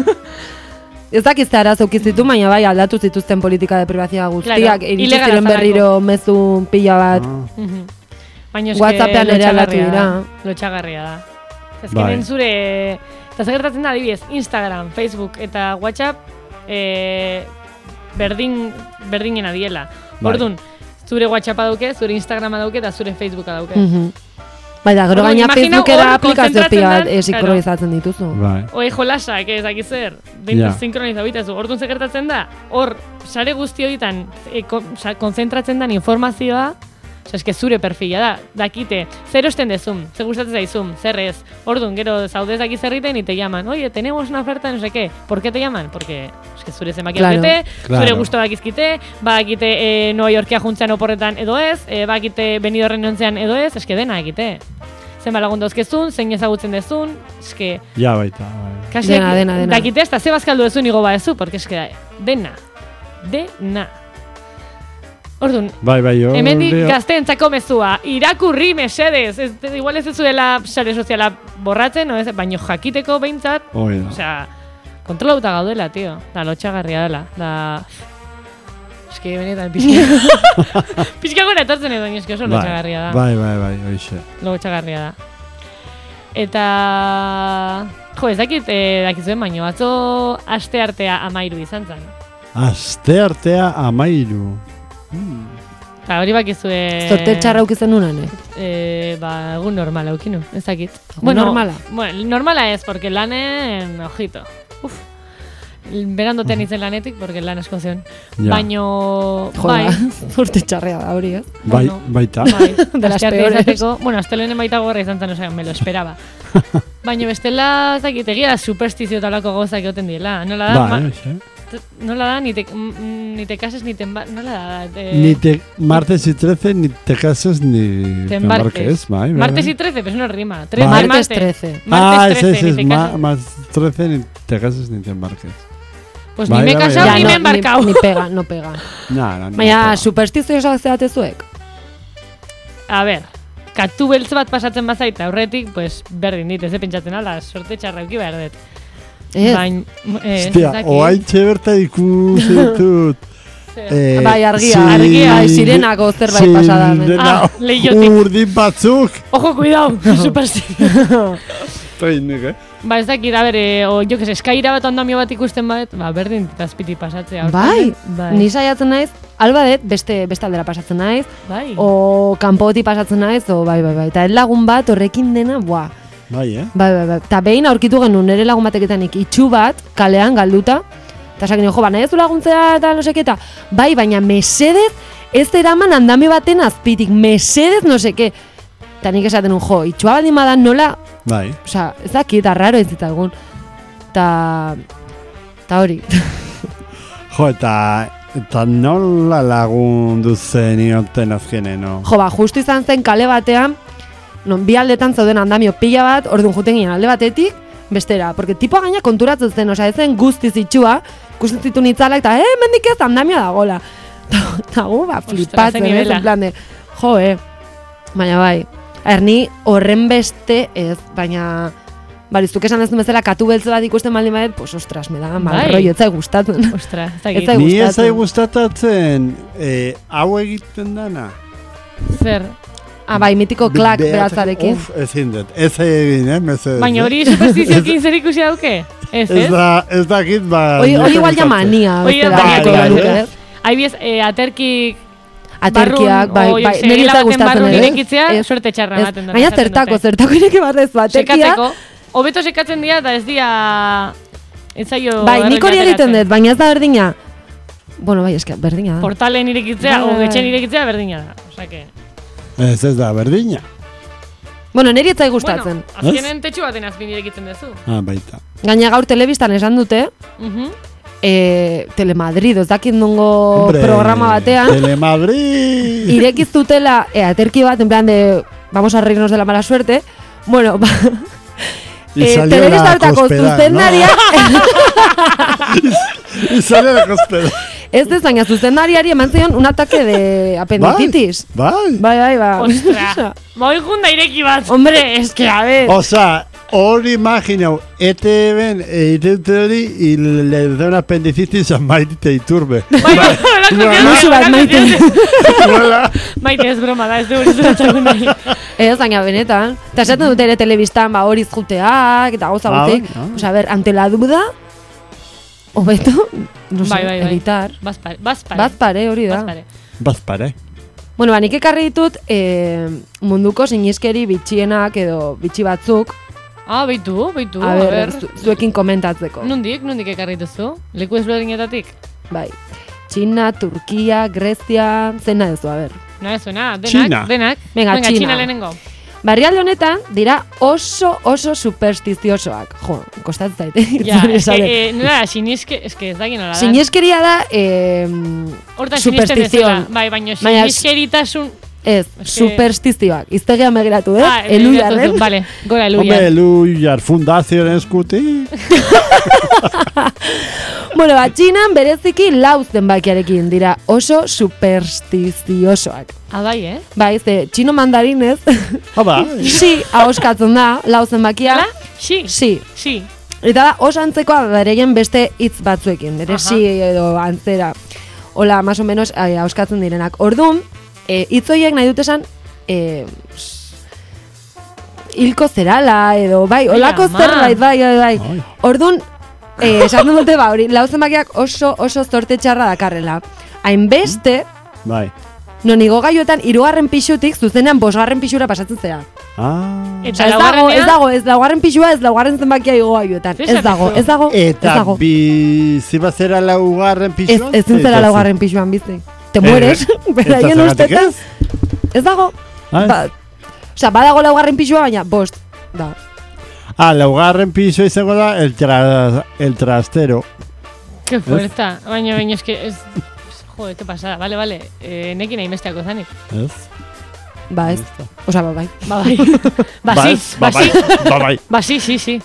Ez dakizte arazo eukizitu, baina bai aldatu zituzten politika de privacidad guztiak, Claro, iritsi ilegala ziren zelako. berriro mezu pila bat. Ah, Mhm. Baina eske WhatsAppean ere aldatu lotxagarria da. dira. Lotxagarria da. Bai. Ezkenen zure... Eta zer gertatzen da, adibidez, Instagram, Facebook eta WhatsApp e, berdin, berdinena diela. Bai. Orduan, zure WhatsAppa dauke, zure Instagrama dauke eta zure Facebooka dauke. Mhm. Bai, da, gero Orduan, gaina imagina Facebookera hor aplikazio konzentratzen pila bat den, eh, sinkronizatzen dituzu. Bai. Oe jolasak, ez dakit zer, behin Ja. sinkronizau bitezu. Orduan zekertatzen da, hor, sare guzti horietan e, kon, sa, konzentratzen den informazioa, Osa, eske zure perfila da, dakite, zer osten dezun, zer gustatzen zaizun, zer ez. Orduan, gero zaudez daki zerriten y te llaman, oye, tenemos una oferta, no sé qué. ¿Por qué te llaman? Porque eske zure zenbakiak Claro. bete, Claro. zure gusto dakizkite, badakite e, Nueva Yorkia juntzean oporretan edo ez, e, badakite Benidorren ontzean edo ez, eske dena egite. Zenba lagun dauzkezun, zein ezagutzen dezun, eske, Ja, baita, bai. kasi Dena, dena, dena. dakite ez da ze bazkaldu dezun igo badezu, porque eske dena, dena. Orduan, Bai, bai, hor... hemendik dio- gazteentzako mezua, irakurri mesedez, ez, igual ez duela sare soziala borratzen, no ez, baino jakiteko behintzat, Hoi da. osea, kontrolauta gaudela, tio, da lotxagarria dela, da... Eski benetan pixka... pixka gora etortzen edo, baina eski oso Bai, lotxagarria da. Bai, bai, bai, hoixe. Lotxagarria da. Eta... Jo, ez dakit, eh, dakizuen baino, atzo aste artea amairu izan zen. Aste artea amairu. Eta hori bakizue... Zorte txarra ukizen unan, eh? Eh, ba, egun normala eukinu, ez dakit. Egun normala? Bueno, normala ez, porque lanen, ojito. Uf. Berandotean izen lanetik, porque lan asko zen. Jo, Ja. Baino, bai, da, zorte txarrea da hori, eh? Bai, Bueno. baita. bai, De las astearte peores. izateko, bueno, astelenen baita gorra izan zen, osea, me lo esperaba. Baina bestela, ez dakit, egia da superstizio talako gauzak egoten diela. Nola da, Bai, ma- hoixe. t- nola da, ni te, mm, ni te cases ni te embar... Nola da, eh, Ni te martes y trece, ni te cases, ni te te embarques. embarques. Bai, bai, Martes bai. y trece, pero no rima. trece, Bai. Martes trece. Martes Ah, trece, ese, ni ese te es ma- cases. más trece, ni te cases, ni te embarques. Pues Bai, ni me he bai, casado bai. ni Ja, me he no, embarcado. Ni, ni pega, no pega. Na, na, Baina, superstizioa zeatezuek? A ber, katu beltz bat pasatzen bazaita aurretik, pues berdin dit, ez de pentsatzen ala, sorte txarra euki behar dut. Ez. Bain, eh, Hostia, ez dakit. oaintxe berta ikusi ditut. Zer. Eh, Bai, argia, si- argia, bai, sirenako zerbait pasada hemen. sirena Ah, lehiotik. Urdin batzuk. Ojo, cuidao, superstizio. Toinik, eh? Ba, ez dakit, a ber, eh, o, jo que se, eskaira bat ondamio bat ikusten bat, ba, berdin tazpiti pasatzea. Bai, bai. ni saiatzen naiz, albadet, beste, beste aldera pasatzen naiz, Bai. o kanpoti pasatzen naiz, o bai, bai, bai. Eta el lagun bat horrekin dena, buah. Bai, eh? Bai, bai, bai. Eta behin aurkitu genuen nire lagun bateketanik itxu bat, kalean, galduta. Eta esakin, jo, ba, nahi ez du laguntzea eta no seketa. Bai, baina mesedez ez eraman andami baten azpitik, mesedez no seke. Eta nik esaten un, jo, itxua baldin badan nola, Bai. osea, ez dakit, arraro ez zitzagun. Ta... Ta hori. Jo, eta... Eta nola lagundu zen ioten azkenen, no? Jo, ba, justu izan zen kale batean, non bi aldetan zauden andamio pila bat, orduan juten ginen alde batetik, bestera. Porque tipo gaina konturatzen zen, osea, ez zen guztiz itxua, ikusten zitu nitzalak, eta, eh, mendik ez andamio dagola. Eta gu, ba, flipatzen, ze ez, nivela. en plan de, jo, eh. Baina bai, erni horren beste ez, baina... Bari, zuk esan dezun bezala, katu beltz bat ikusten baldin badet, pues, ostras, me da mal Bai. rollo, ez zai gustatzen. Ostra, ez Ez dakit. zait Ni ez gustatzen. zai gustatatzen, eh, hau egiten dana. Zer. Ah, bai, mitiko klak Behatzak- behatzarekin. Uf, ezin dut. Ez egin, eh, mesedez. Baina eh? hori superstizioekin zer ikusi dauke? Ez, Ez ez? da, ez dakit, ba... Hori nire hori igual ja gustatzen. mania, Hori bestela, bai, hartuko bai, genuke, bai. ez? Haibiez, eh, aterkik Aterkiak, bai, barrun, bai, o, niri ez da baten gustatzen barrun ere. irekitzea, Ez, suerte txarra ez. ematen da. Baina zertako, zertako ireki barrez bat, aterkia. Sekatzeko, hobeto sekatzen dira eta ez dira... Ez zaio... Bai, nik hori erroi egiten ateratzen. dut, baina ez da berdina. Bueno, bai, eske, berdina da. Portalen irekitzea, Bai, o bai, etxen bai. irekitzea berdina da. Osea que... Ez ez da, berdina. Bueno, niri ez zai gustatzen. Bueno, azkenen tetxu baten azpin irekitzen duzu. Ah, baita. Gaina gaur telebistan esan dute, Mhm. eh, Telemadrid, ez dakit nongo Hombre, programa batean, Telemadrid! irekiz dutela, eh, aterki bat, en plan de, vamos a reírnos de la mala suerte, bueno, ba, Y eh, salió telebista la hartako cospedal, zuzendaria, Y sale la cospedal. ez ez, baina zuzendariari eman zion un ataque de apendicitis. Bai, Bai, bai, ba. Ostra, ba hoi junda ireki bat. Hombre, es que a ver. Osa, hor imaginau, E T V-en egiten hori, y le da una apendicitis a Maite Iturbe. Bai, bai, bai, Musu bat, Maite. Nola? Maite ez broma da, ez du hori txakun nahi. Ez, baina benetan. Eta esaten dute ere telebistan, ba, horiz juteak, eta gauza Ah, guzik. bai, ah. Pues a ver, ante la duda, hobeto, no sé, Bai, bai, bai. evitar. Bazpare, bazpare. Bazpare, hori da. Bazpare. Bazpare. Bueno, ba, nik ekarri ditut e, munduko sinizkeri bitxienak edo bitxi batzuk, Ah, beitu, beitu, a a ber, ber. zu, zuekin komentatzeko. Nondik, nondik ekarri duzu? Leku ezberdinetatik? Bai. Txina, Turkia, Grezia, zena dezu, a ber. Na, ez zuena, denak, Txina. denak. Venga, Txina. Txina lehenengo. Barrialde honetan dira oso oso superstiziosoak. Jo, kostatzen zaite. Ja, eske, eh, nola, sinizke, eske ez dakit nola da. Sineskeria da eh, Hortan sinisten superstizion. bezala. Bai, baina Baina- sinizkeritasun... Ez, Eske- superstizioak. Iztegia megiratu, eh? Ah, Eluiarren. Vale, gora Hombre, eluiar. Eluiar fundazioaren eskutik. Bueno, ba, Txinan bereziki lau zenbakiarekin dira oso superstiziosoak. Ah, bai, eh? Bai, ze, txino mandarinez, Haba, si ahoskatzen da, lau zenbakia. Hala? Si, Si. si. Eta da, oso antzekoa bereien beste hitz batzuekin, bere Aha. si edo antzera. Hola, más o menos, eh, ahoskatzen direnak. Orduan, eh, hitz horiek nahi dut esan, eh, hilko zerala, edo, bai, olako ama. zerbait, bai, bai, bai. Ai. Orduan, eh, esan dute, ba, hori, lau zenbakiak oso, oso zorte txarra dakarrela. Hainbeste, bai. non igogailuetan hirugarren pixutik zuzenean bosgarren pixura pasatzen zera. Ah. Eta Osea, ez dago, laugarrenea? ez dago, ez laugarren pixua, ez laugarren zenbakia igogailuetan. Zer Ez dago, esatezu? ez dago, ez Eta dago. bizi bazera laugarren Ez, pisuan? ez zintzera laugarren pixuan bizi. Te mueres, beraien eta zergatik ustetan. ez? Ez dago. Ah, Ba, Osea, badago laugarren pixua, baina bost. Da. Ah, laugarren piso izango da el, tra, el trastero. Qué fuerza. Baina, baina, eske, ez... Joder, qué pasada. Vale, vale. Eh, nekin nahi besteako zanik. Ez? Ba ez. Osea, ba bai. Ba, bai. Ba, Ba si, ez, ba, ba bai, si. ba bai. Ba, si, si, si.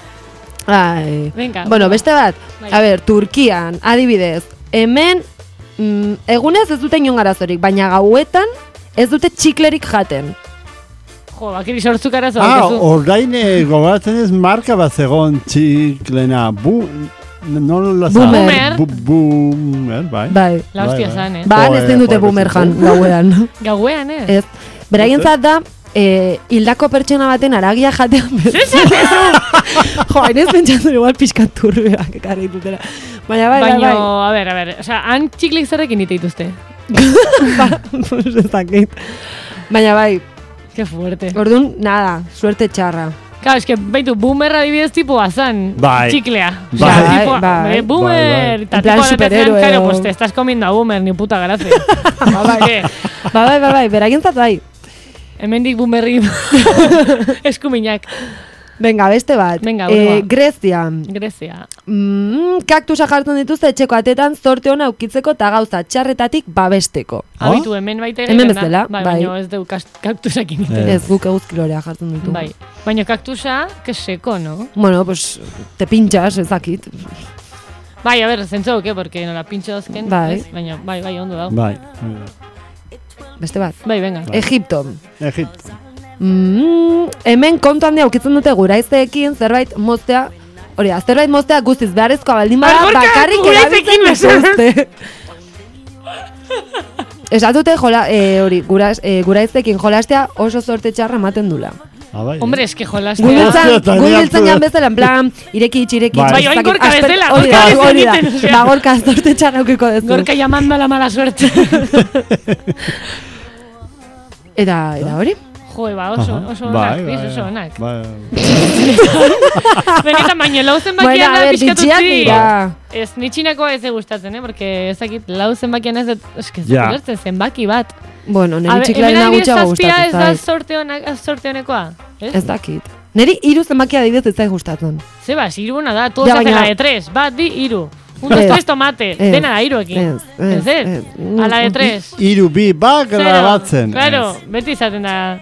Ai. Venga. Bueno, beste bat. Bai. A ber, Turkian, adibidez. Hemen, mm, egunez ez dute inon arazorik, baina gauetan ez dute txiklerik jaten. Jo, bakiri sortzuk arazo. Ah, daukazu. orain eh, gogoratzen ez marka bat zegoen txiklena. Bu... No lo Boomer. Bu, boomer, bai. Bai. La hostia bai, bai. zan, eh? Ba, Joder, ez den dute joder, boomer jan ez gauean. Gauean, eh? Ez. Beraien zat da, eh, hildako pertsona baten aragia jatean bezala. Jo, hain ez pentsatu igual pixkat turbeak ekarri dutela. Baina bai, bai, Baina, bai. a ber, a ber. Osa, han txiklik zerrekin ite dituzte. Ba, pues ez dakit. Baina bai, Qué fuerte. orduan, nada, suerte txarra. Claro, es que baitu boomerra adibidez tipo azan. Bai. Txiklea. Bai. Osea, tipo, Bai. eh, boomer. Bai, Eta En plan tipo de superhéroe claro, o- pues te estás comiendo a boomer, ni puta gracia. ba, bai. Ba, bai, bai, bai, beraien zat bai. Hemendik boomerri eskuminak. Venga, beste bat. Venga, eh, urrua. Grezia. Grezia. Mm, kaktusa jartzen dituzte etxeko atetan zorte ona ukitzeko eta gauza txarretatik babesteko. Ah? Abitu hemen baita ere. Hemen egiten da. bezala, Bai, bai. baina ez deu kas- kaktusakin ite. Eh. Ez guk eguzkilorea jartzen ditu. Bai. Baina kaktusa, que seko, no? Bueno, pues, te pinchas, ez dakit. Bai, a ber, zentzu, que, porque nola pintxo dozken. Bai. ez? Baina, bai, bai, ondo dau. Bai. Beste bat. Bai, venga. Egipto. Egipto. Mm, hemen kontu handia aukitzen dute guraizeekin zerbait moztea, hori da, zerbait moztea guztiz beharrezkoa baldin bada Algorka, bakarrik guraizeekin erabiltzen mesedez. dituzte. Esatute jola, eh, hori, guraz, eh, guraizeekin jolastea oso zorte txarra ematen dula. Ah, bai. Hombre, eske jolastea. Gubiltzan, Hostia, Tania, gubiltzan pues. jan bezala, en plan, ireki itx, ireki itx. Bai. Bai, oin ez dakit, gorka asper- bezala, hori da, gorka bezala hori da, egiten, osea. ba, gorka zorte txarra aukiko dezu. Gorka llamando a la mala suerte. Eta, eta hori? Joe, ba, oso, Aha. oso Bai, onak, biz, bai, oso onak. Bai. Benetan, baina lau zenbakian Bueno, a da ver, pixkat bitxiak utzi. dira. Ez, nitxinako ez gustatzen, eh? Porque ez dakit, lau zenbakian ez dut, eske ez Ja. dut zenbaki bat. Bueno, A niri ber, txiklarena hemen adibidez gutxiago zazpia gustatzen ez da zait. sorte honak, sorte honekoa. Ez? Ez dakit. Niri hiru zenbakia adibidez ez zait gustatzen. Zeba, iruna da, todo Ja, se hace baina- la de tres. Bat, bi, iru. Un, dos, Ez. tres, tomate. Ez. Dena da iruekin. Ez, ez, Ez, ez? ez. A la de tres. Iru bi bak Zero. grabatzen. Claro, beti izaten da.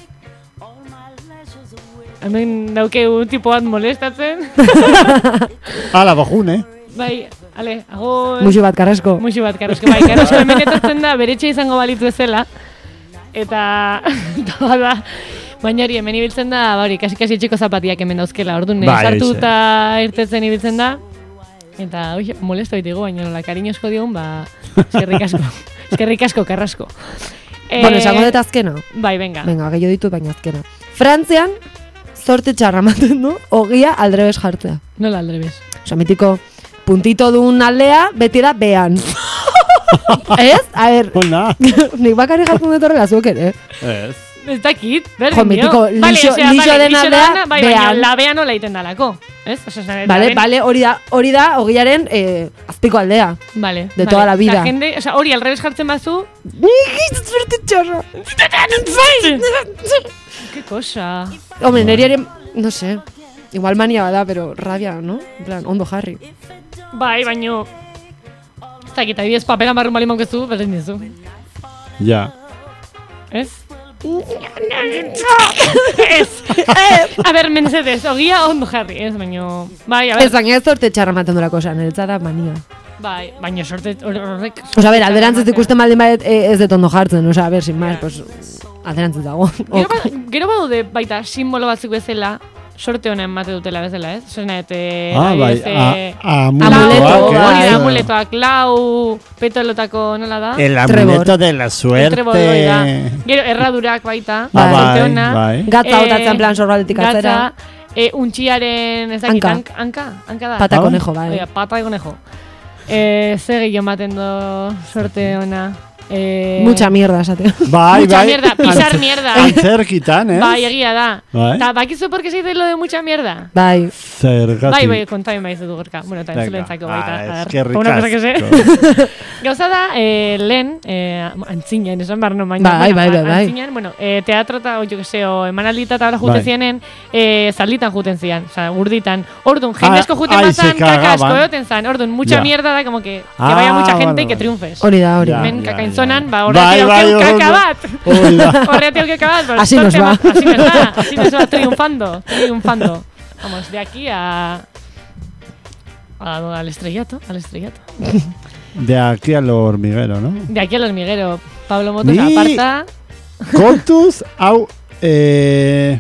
Hemen dauke un tipo bat molestatzen. Ala, bajun, eh? Bai, ale, agur. Muxu bat karrasko. Muxu bat, karrosko. Bai, karrosko hemen etortzen da, bere etxe izango balitu ezela. Eta, eta bada, baina hori hemen ibiltzen da, ba hori, kasi-kasi etxeko zapatiak hemen dauzkela. Orduan, Bai, sartu eixe. eta irtetzen ibiltzen da. Eta, oi, molesto ditugu, baina nola kariñosko digun, ba, eskerrik asko. Eskerrik asko, karrasko. Bueno, Eh, esango dut azkena. Bai, venga. Venga, gehiago ditu baina azkena. Frantzian, zorte txarra ematen du, ogia aldrebes jartzea. Nola aldrebes. Osa, mitiko puntito duen aldea, beti da bean. Ez? A ber, Ona. nik bakarri jartzen dut horrela zuek ere. Ez. Ez dakit, berdin Jo, mitiko dio. Vale, lixo- osea, lixo vale, dena lixo da, dena, bai, baina behan. labea nola egiten dalako. Ez? Osea, esan, Bale, laben- bale, hori da, hori da, ogiaren eh, azpiko aldea. Vale, de vale. toda la vida. La gente, o sea, hori al revés jartzen bazu, Nik zurte txorra. qué cosa. Hombre, neri ere, no sé, igual mania bada, pero rabia, no? En plan, ondo jarri. Bai, baino... Zakita, adibidez paperan barrun bali maukezu, berdin dizu. Ja. Ez? Ez. A ber, mensedez, ogia ondo jarri, ez, baino... Bai, a Ez, ber, baina ez zorte txarra maten durako esan, niretzat da mania. bai, baino sorte hor- horrek... Osa, a ber, alderantzez ikusten baldin badet eh, ez dut ondo jartzen, osa, a ber, sin más, pues, alderantzez dago. Gero, Ok. ba, gero badaude baita simbolo batzuk bezala, sorte honen emate dutela bezala, ez? Zena, eta... Ah, bai, a- Amuleto, amuletoak, bai. Hori da, ez? amuletoak, lau, petolotako, nola da? El Trevor. amuleto de la El trebol, hori da. suerte. Gero, erradurak baita, Ah, sorte bai, ona. bai. Gatza Eh, botatzen plan sorbaldetik atzera. Gatza, eh, untxiaren, ez dakit, Hanka. hanka, hanka, hanka da. Pata Ah, conejo, bai. Oia, pata de conejo. Eh, ze gehiago ematen do sorte ona. Eh, Mucha mierda, esate. Bai, Mucha bai. mierda, pisar Antzer- mierda. Antzerkitan, ez? Bai, egia da. Bai. Ta, bakizu por qué se dice lo de mucha mierda? Bai. Zergatik. Bai, bai, kontain bai zutu gorka. Bueno, eta Venga. entzulentzako baita. Ah, A ver, eskerrik una cosa que sé. asko. Gauza da, eh, lehen, eh, antzinen, esan behar no, baina. Bai, bueno, bai, bai, bai. Antzinen, bueno, eh, teatro eta, jo que se, o emanaldita eta hola juten Bai. zienen, eh, zalditan juten zian, oza, urditan. Ordun, jende Ah, asko juten ai, se bazan, kaka asko cagaban. egoten zan. Ordun, mucha Ja. mierda da, como que, que Ah, vaya mucha gente vale, y que vale. triunfes. Hori da, hori. Ja. Hemen ja, kakaintzonan, ja. ba, Bai, horretik bai, aukeu hori kaka da. bat. Hori da. Horretik aukeu kaka bat, pues, Así nos sorte va. bat, Así nos va, así nos va, triunfando, triunfando. Vamos, de aquí a... a- al estrellato, al estrellato. De aquí al hormiguero, ¿no? De aquí al hormiguero, Pablo Motos Ni- aparta. Kontuz, hau, eh,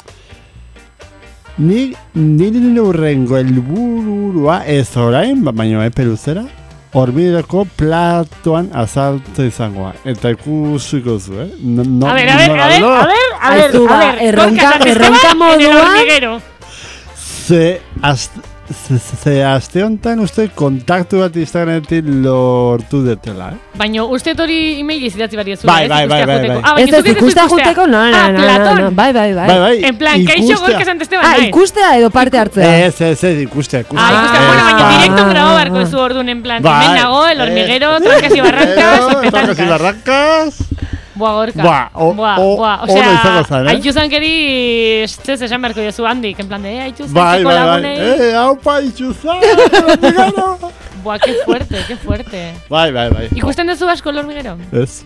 ni, nire urrengo helburua ez orain, ba- baina epe luzera, hormigueroko platoan azaltza izangoa. Eta ikusiko zu, eh? No, no, A ver, a ver, no, a ver, no. a ver, a ver, Aizu, a ba, ver. erronka- Gorka San erronka Esteban en el moduan- hormiguero. Ze, az, ze, ze aste honetan uste kontaktu bat Instagrametik lortu detela, eh? Baina uste hori email izidatzi bat diezu. Bai, bai, bai, bai, bai. Ah, Ez baina ez ikustea juteko, no, no, Ah, no, no, no, Platón. bai, bai, bai. Bai, bai. En plan, kaixo ikustea. Gorka Sant Esteban Ah, naiz. ikustea edo parte hartzea. Ez, ez, ez, ikustea, ikustea. Ah, ikustea, Ah, bueno, baina ah, directo ah, grabo ah. beharko zu orduan, en plan, Bai. hemen nago, el hormiguero, Eh. trancas y barrancas, y Trancas y petancas. barrancas. Buah, Gorka. Buah, o- buah, o- buah. O ono izango sea, zen, eh? haitu zankeri, ez esan beharko jozu handik, en plan de, eh, haitu Bai, zankeko bai, bai. lagunei. Eh, haupa, itxuzan, hormigero. Buah, qué fuerte, qué fuerte. Bai, bai, bai. Ikusten duzu asko el hormiguero? Ez.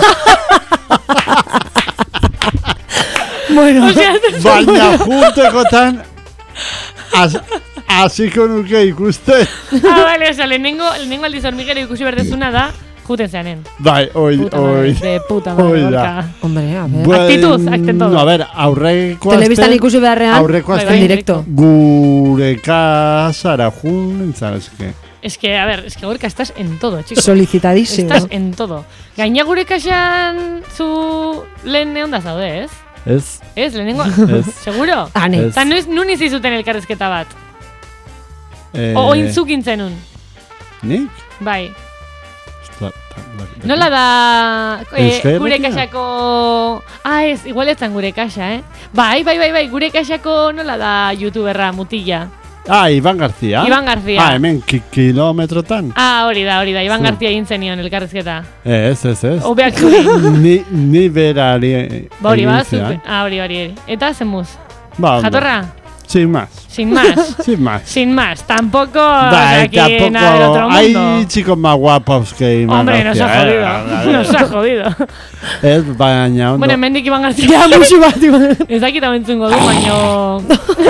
Bueno, O sea, Baina juntekotan, az- hasiko nuke ikusten. ah, vale, o sea, lehenengo, lehenengo aldiz hormiguero ikusi berdezuna da, juten zeanen. Bai, oi, Puta madre, oi. de puta madre, Hoi da. Gorka. hombre, a ver. Bueno, Actitud, acte todo. A ver, aurreko Telebistan aste- ikusi beharrean, Aurreko Bai, aste en bai. directo. gure kasara jun, nintzen, eske. Es que, a ver, es que Gorka, estás en todo, chico. Solicitadísimo. Estás en todo. Gaina gure kaxan zu lehen neonda zaude, ez? Ez, Ez, lehenengo? ez. Seguro? Ah, ne. Ez. Eta noiz nun izizuten elkarrezketa bat? Eh, O ointzuk intzenun? Nik? Bai. Ostra, ta- la- Nola da eh, Euskal gure Herritia? kaxako... Ah, ez, igual ez zan gure kaxa, eh? Bai, bai, bai, bai, gure kaxako nola da youtuberra mutila? Ah, Iban García. Iban García. Ah, hemen ki kilometrotan. Ah, hori da, hori da, Iban Zu. García egin zenion elkarrezketa. Ez, ez, ez. Obeak zuri. Ni, ni berari Ba, hori egin ba, zidan. zupe. Ah, hori, hori, hori. Eta zenmuz? Ba, ondo. Jatorra? Sin más. Sin más. Sin más. Sin más. Tampoco Bai, aquí nada del otro tampoco. Hay mundo. chicos más guapos que Iban Hombre, nos García, ha eh. jodido. Nos ha jodido. Ez, baina ondo. Bueno, hemendik Iban García musu bat. Ez dakit hau entzungo du, baino...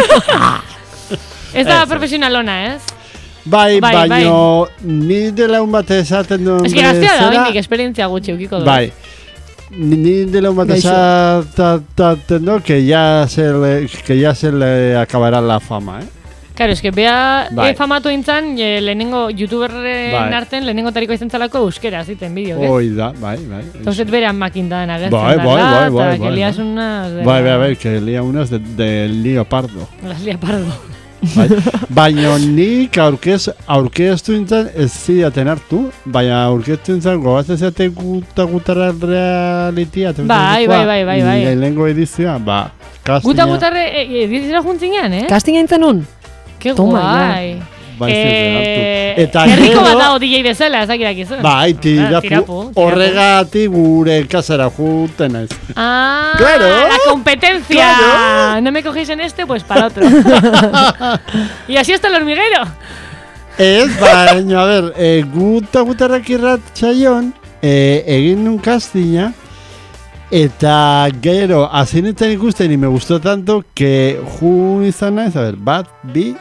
Ez da Ez. profesionalona, ez? Bai, bai, baino ni dela un bate esaten duen Ez que gaztea da, bezala- oindik esperientzia gutxi eukiko du. Bai. Ni, ni dela un bate Gaixo. esaten duen que ya se le, que ya se le acabará la fama, eh? Claro, es que bea Bai. e, famatu intzan, e, lehenengo youtuberren Bai. arten, lehenengo tariko izan zalako euskera, ziten bideo, ez? Hoi da, bai, bai. Entonces beran makindan agertzen Bai, bai, dala, bai, bai, eta bai, que lías bai. unas de... Bai, bai, bai, que lía unas de, de lío pardo. Las lía pardo. Bai. Baina nik aurkez, aurkeztu nintzen ez zidaten hartu, baina aurkeztu nintzen gogatzen zate guta gutarra realitia. Bai, bai, bai, bai, bai. Lehenengo edizioa, ba, kastina. Guta gutarre edizioa juntzinean, eh? Casting aintzen un? Ke Toma, guai. Bai, zidaten hartu. Eh, Eta herriko gero- bat dago D J bezala, ez dakirak izan. Bai, tirapu, tirapu, tirapu. horregatik gure kasara juten naiz. Ah, Claro. la competencia. Claro. No me cogéis en este, pues para otro. Y así está el hormiguero. Ez, baina, a ber, e, guta gutarrak irratxaion, e, egin nun castinga, eta gero, azinetan ikusten, y me gustó tanto, que jun izan naiz, a ber, bat, bi,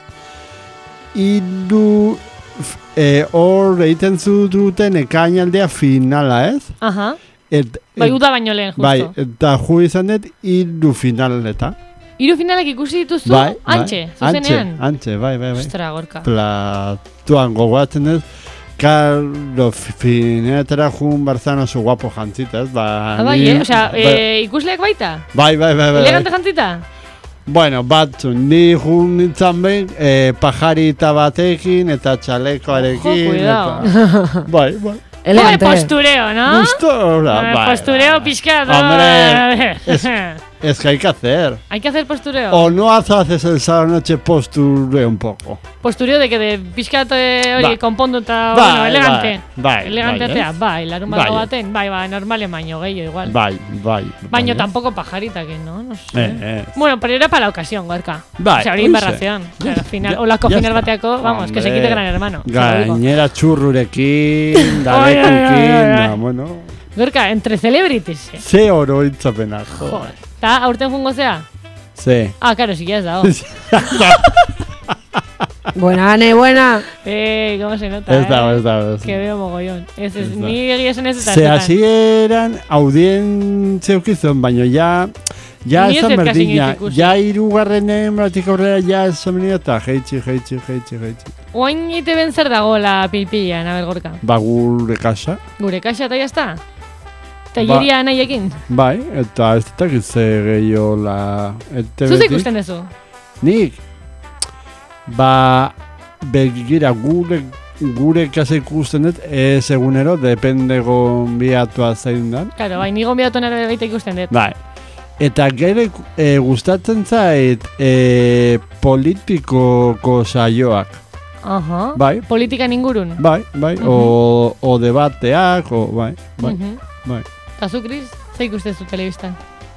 iru, e, hor egiten zuten ekainaldea finala, ez? Ajá. Et, Bai, uda baino lehen, justo. bai, eta ju izan dut, iru finaleta. Hiru finalak ikusi dituzu, Bai, antxe, bai, zuzenean. Antxe, antxe, bai, bai, bai. Ostra, gorka. Platuan gogoatzen dut, Carlo finetera jun barzan oso guapo jantzita, ez? Ba, Ah, bai, ni- eh? Osea, bai, eh, ikusleak baita? bai, bai, bai, bai. Elegante jantzita? Bueno, batzu, ni jun nintzen behin, eh, pajarita batekin eta txalekoarekin. Ojo, cuidao. eta- Bai, bai. Elegante. Joder, postureo, ¿no? Gustora, Eh, bai. postureo pixka. Hombre, es, es que hay que hacer. Hay que hacer postureo. O no haces el sábado noche postureo un poco. Postureo de que de pixka hori Bai. konpondu eta, Bai, bueno, elegante. bai, bai, Elegante bai, atea, ez? bai, larun Bai, bat ez? baten, bai, bai, normale baino, gehiago igual. Bai, bai. Baño bai, tampoco pajarita, que no, no sé. Eh, eh. Bueno, pero era para la ocasión, Gorka. Bai, O sea, hori hoxe. inberración. O sea, al final, Ya- o la ya final está. bateako, vamos, que se Hombre, quite Gran Hermano. se lo digo. Gainera txurrurekin, Ai, ai, ai, dalekukin, ai. da, bueno. Gorka, entre celebrities. eh. Ze oro itzapenak, jo. Joder. Ta, aurten jungo zea? Ze. Ah, claro, si ya has dado. Buena, ane, buena. Eh, cómo se nota, Ez dago, eh. ez dago. ez Que dago. veo mogollón. Ez, ez, Ez da. ni egia esan ez eta Ze ezetan. hasieran audientzia eukizun, baina ja, ja Ni ez esan dut kasi berdina, inoiz ikusi. ja irugarrenen bratik aurrera ja esan berdina eta jeitsi, jeitsi, jeitsi, jeitsi. Oain ite ben zer dago la pilpilla, Nabel Gorka. Ba gure kasa, Gure kaxa eta jazta? Talleria nahiekin? bai, eta ez dakit ze gehiago la... Zuze ikusten duzu? Nik, ba, begira gure, gure kasa ikusten dut, ez egunero, depende gonbiatua zain dan. Claro, bai, ni gonbidatu nara baita ikusten dut. Bai. Eta gero e, gustatzen zait e, politikoko saioak. Aha. Bai, Politikan ingurun. bai, bai, o, o debateak, o, bai, bai, Mhm. bai. Eta zu, Kris, ze ikusten zu telebistan?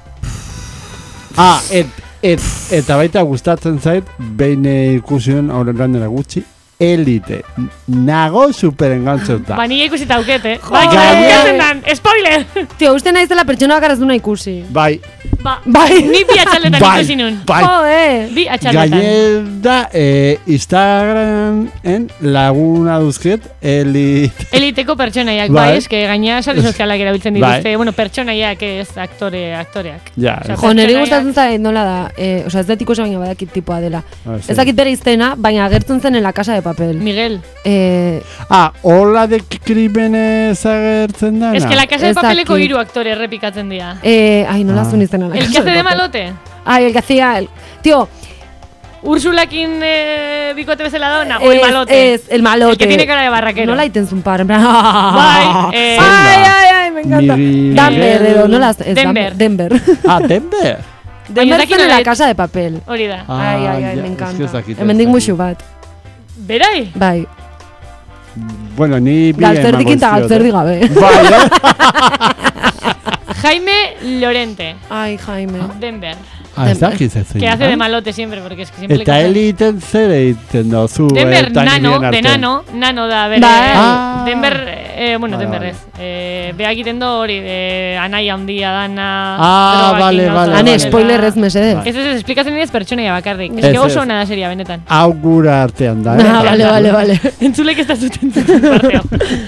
Ah, et, et, eta baita gustatzen zait, behin ikusion horren dela gutxi, Elite. Nago super engantzeuta. Ba, nire ikusita auket, eh? Joder. Bai, ikatzen dan, spoiler! Tio, uste naizela pertsona bakar ez duna ikusi. Bai, Ba, Bai. ni bi atxaldetan bai, ikusi nun. bai. Joder. Bi atxaldetan. Gainera, eh, Instagramen laguna duzket, Elite. Eliteko pertsonaiak, Bai. bai, eske gaina sare sozialak erabiltzen Bai. dituzte, bueno, pertsonaiak ez aktore, aktoreak. Ja, Osea, Jo, niri pertsonaiak- gustatzen zait nola da, eh, osea ez dut ikusi baina badakit tipoa dela. Ah, Ez dakit bere izena, baina agertzen zen en la casa de papel. Miguel. Eh, Ah, hola de krimenez agertzen dana. Es que la casa de Ez papeleko dakit. hiru aktore errepikatzen dira. eh, ai, nola Ah. zuen izena la El que casa hace de papel. malote. Ai, el que hacía, el... Tío, Ursulakin eh, bikote bezala dauna, o el es, malote. es, el malote. El que tiene cara de barraquero. Nola iten zuen par, en plan... Bai, eh, Ai, ai, ai, me encanta. Miguel. Denver, edo, nola... Ez, Denver. Denver. Ah, Denver. Denver dakit zen en la nola- casa de papel. Hori da. Ah, Ai, ai, ai, ja, me es que ez encanta. dakit, ez Hemendik dakit. musu bat. Berai? Bai, Bueno, ni bi galtzerdikin eta emango galtzerdi dizkiot, gabe. eh. Bai, eh? Jaime Lorente. Ai, Jaime. Denver. Ah, ez dakit ez Que zein, hace de eh? malote siempre, porque es que siempre Eta le eliten zer egiten dozu. Denver, eta nano, nirien de artean. nano, nano da, bere. Bai. Ah. Denver, eh, bueno, Vale, Denver vale. ez. Eh, Beha egiten do hori, de anaia handia dana. Ah, drogakin vale, oso vale, eta- Ane, vale. spoiler ez mesedez. Ez ez, ez, esplikatzen ez pertsonaia bakarrik. Ez Ez, que oso ez. ona da seria, benetan. Hau gura artean da, eh? Ah, vale, vale, vale. Entzulek ez da zuten zuten parteo.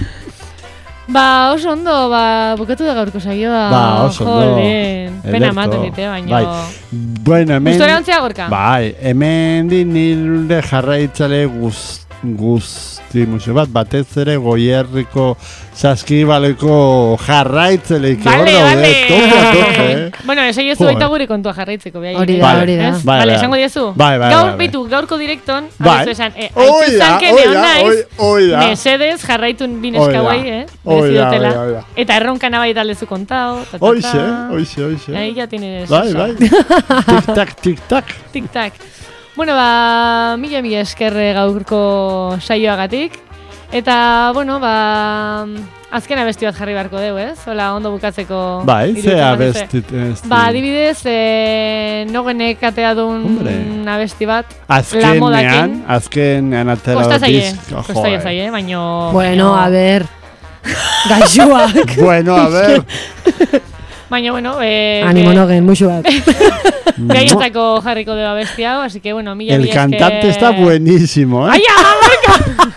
Ba, oso ondo, ba, bukatu da gaurko saioa. Ba, oso ondo. Jolen, pena Ederto. ematen dite, baina... Bai. Bueno, hemen... Gustora ontzea gorka? Bai, hemen di nire jarraitzale guz, guzti museo bat, batez ere Goierriko Saskibaleko jarraitzeleik Vale, hor vale. daude, toka, toka, eh? Bueno, esai ez Joder. baita gure kontua jarraitzeko, behai. Hori da, Vale, hori da. Ez? Bai, Vale, bai. esango diezu. Bai, bai, Gaur, bai, bai. bitu, gaurko direkton, Bai. abezu esan, eh, Hoi haitzu da, zanke hoi neon da, naiz, hoi- hoi da. mesedez jarraitun bin Hoi da, eskauai, eh? hoi Merezi da, dutela. hoi da, hoi da. Eta erronka nabai taldezu kontao. ta, ta, ta. Hoixe, hoixe, hoixe. Ahí ya tienes Bai, eso. bai. Tic-tac, tic-tac. Tic-tac. Bueno, ba, mila mila eskerre gaurko saioagatik. Eta, bueno, ba, azken abesti bat jarri beharko dugu, ez? Hola, ondo bukatzeko. Bai, iruditzen ze baduzue. abesti. abesti. Ba, adibidez, eh, nogenek atea duen Hombre. abesti bat. Azkenean, modakin. azkenean atera Kosta zaie, disk. kosta zaie, baino... Bueno, baino- a ver. Gaixuak. Bueno, a ver. Baina, bueno, eh... Animo nogen, musu bat. Gaietako jarriko dugu abesti hau, así que, bueno, mila El mila cantante esker- está buenísimo, ¿eh? ¡Ai, amarka!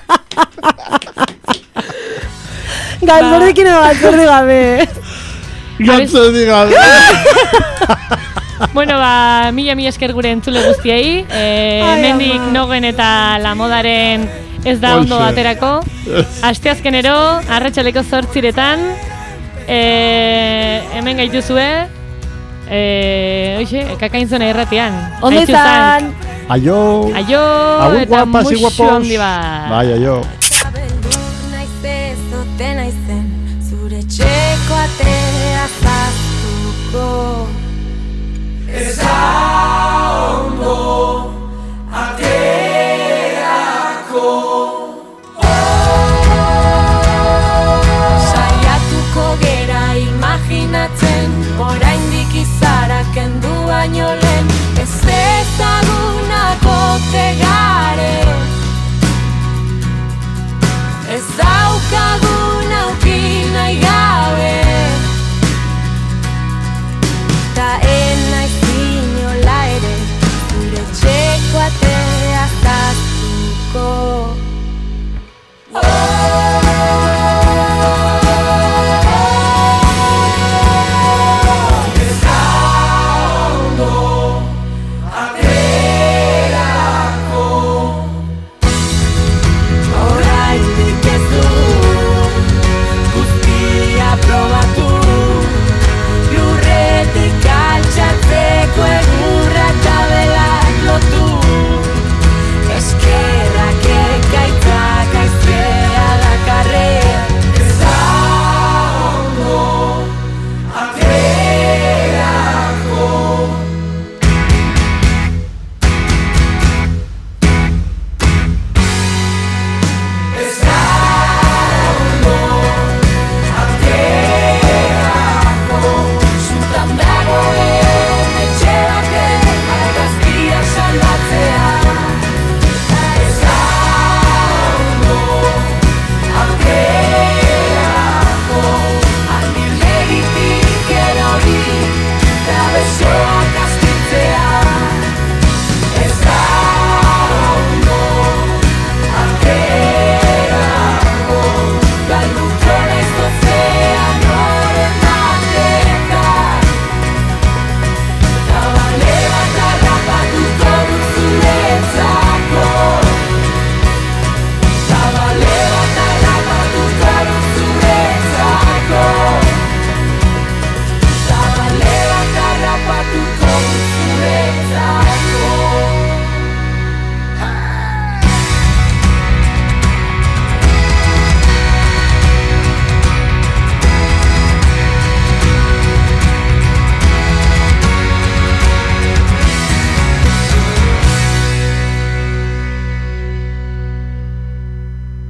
Galtzordekin edo galtzorde gabe. Gatzo diga. Bueno, ba, mila mila esker gure entzule guztiei. Eh, Ai, hemendik ama. nogen eta la modaren ez da ondo Hoxe. aterako. Asteazkenero, arratsaleko zortziretan, eh, hemen gaituzue, eh, oixe, kakainzona irratian. Ondo Aitzu zan. izan. Aio. Aio, Agur eta guapas y muxu guapos. handi bat. Bai, aio.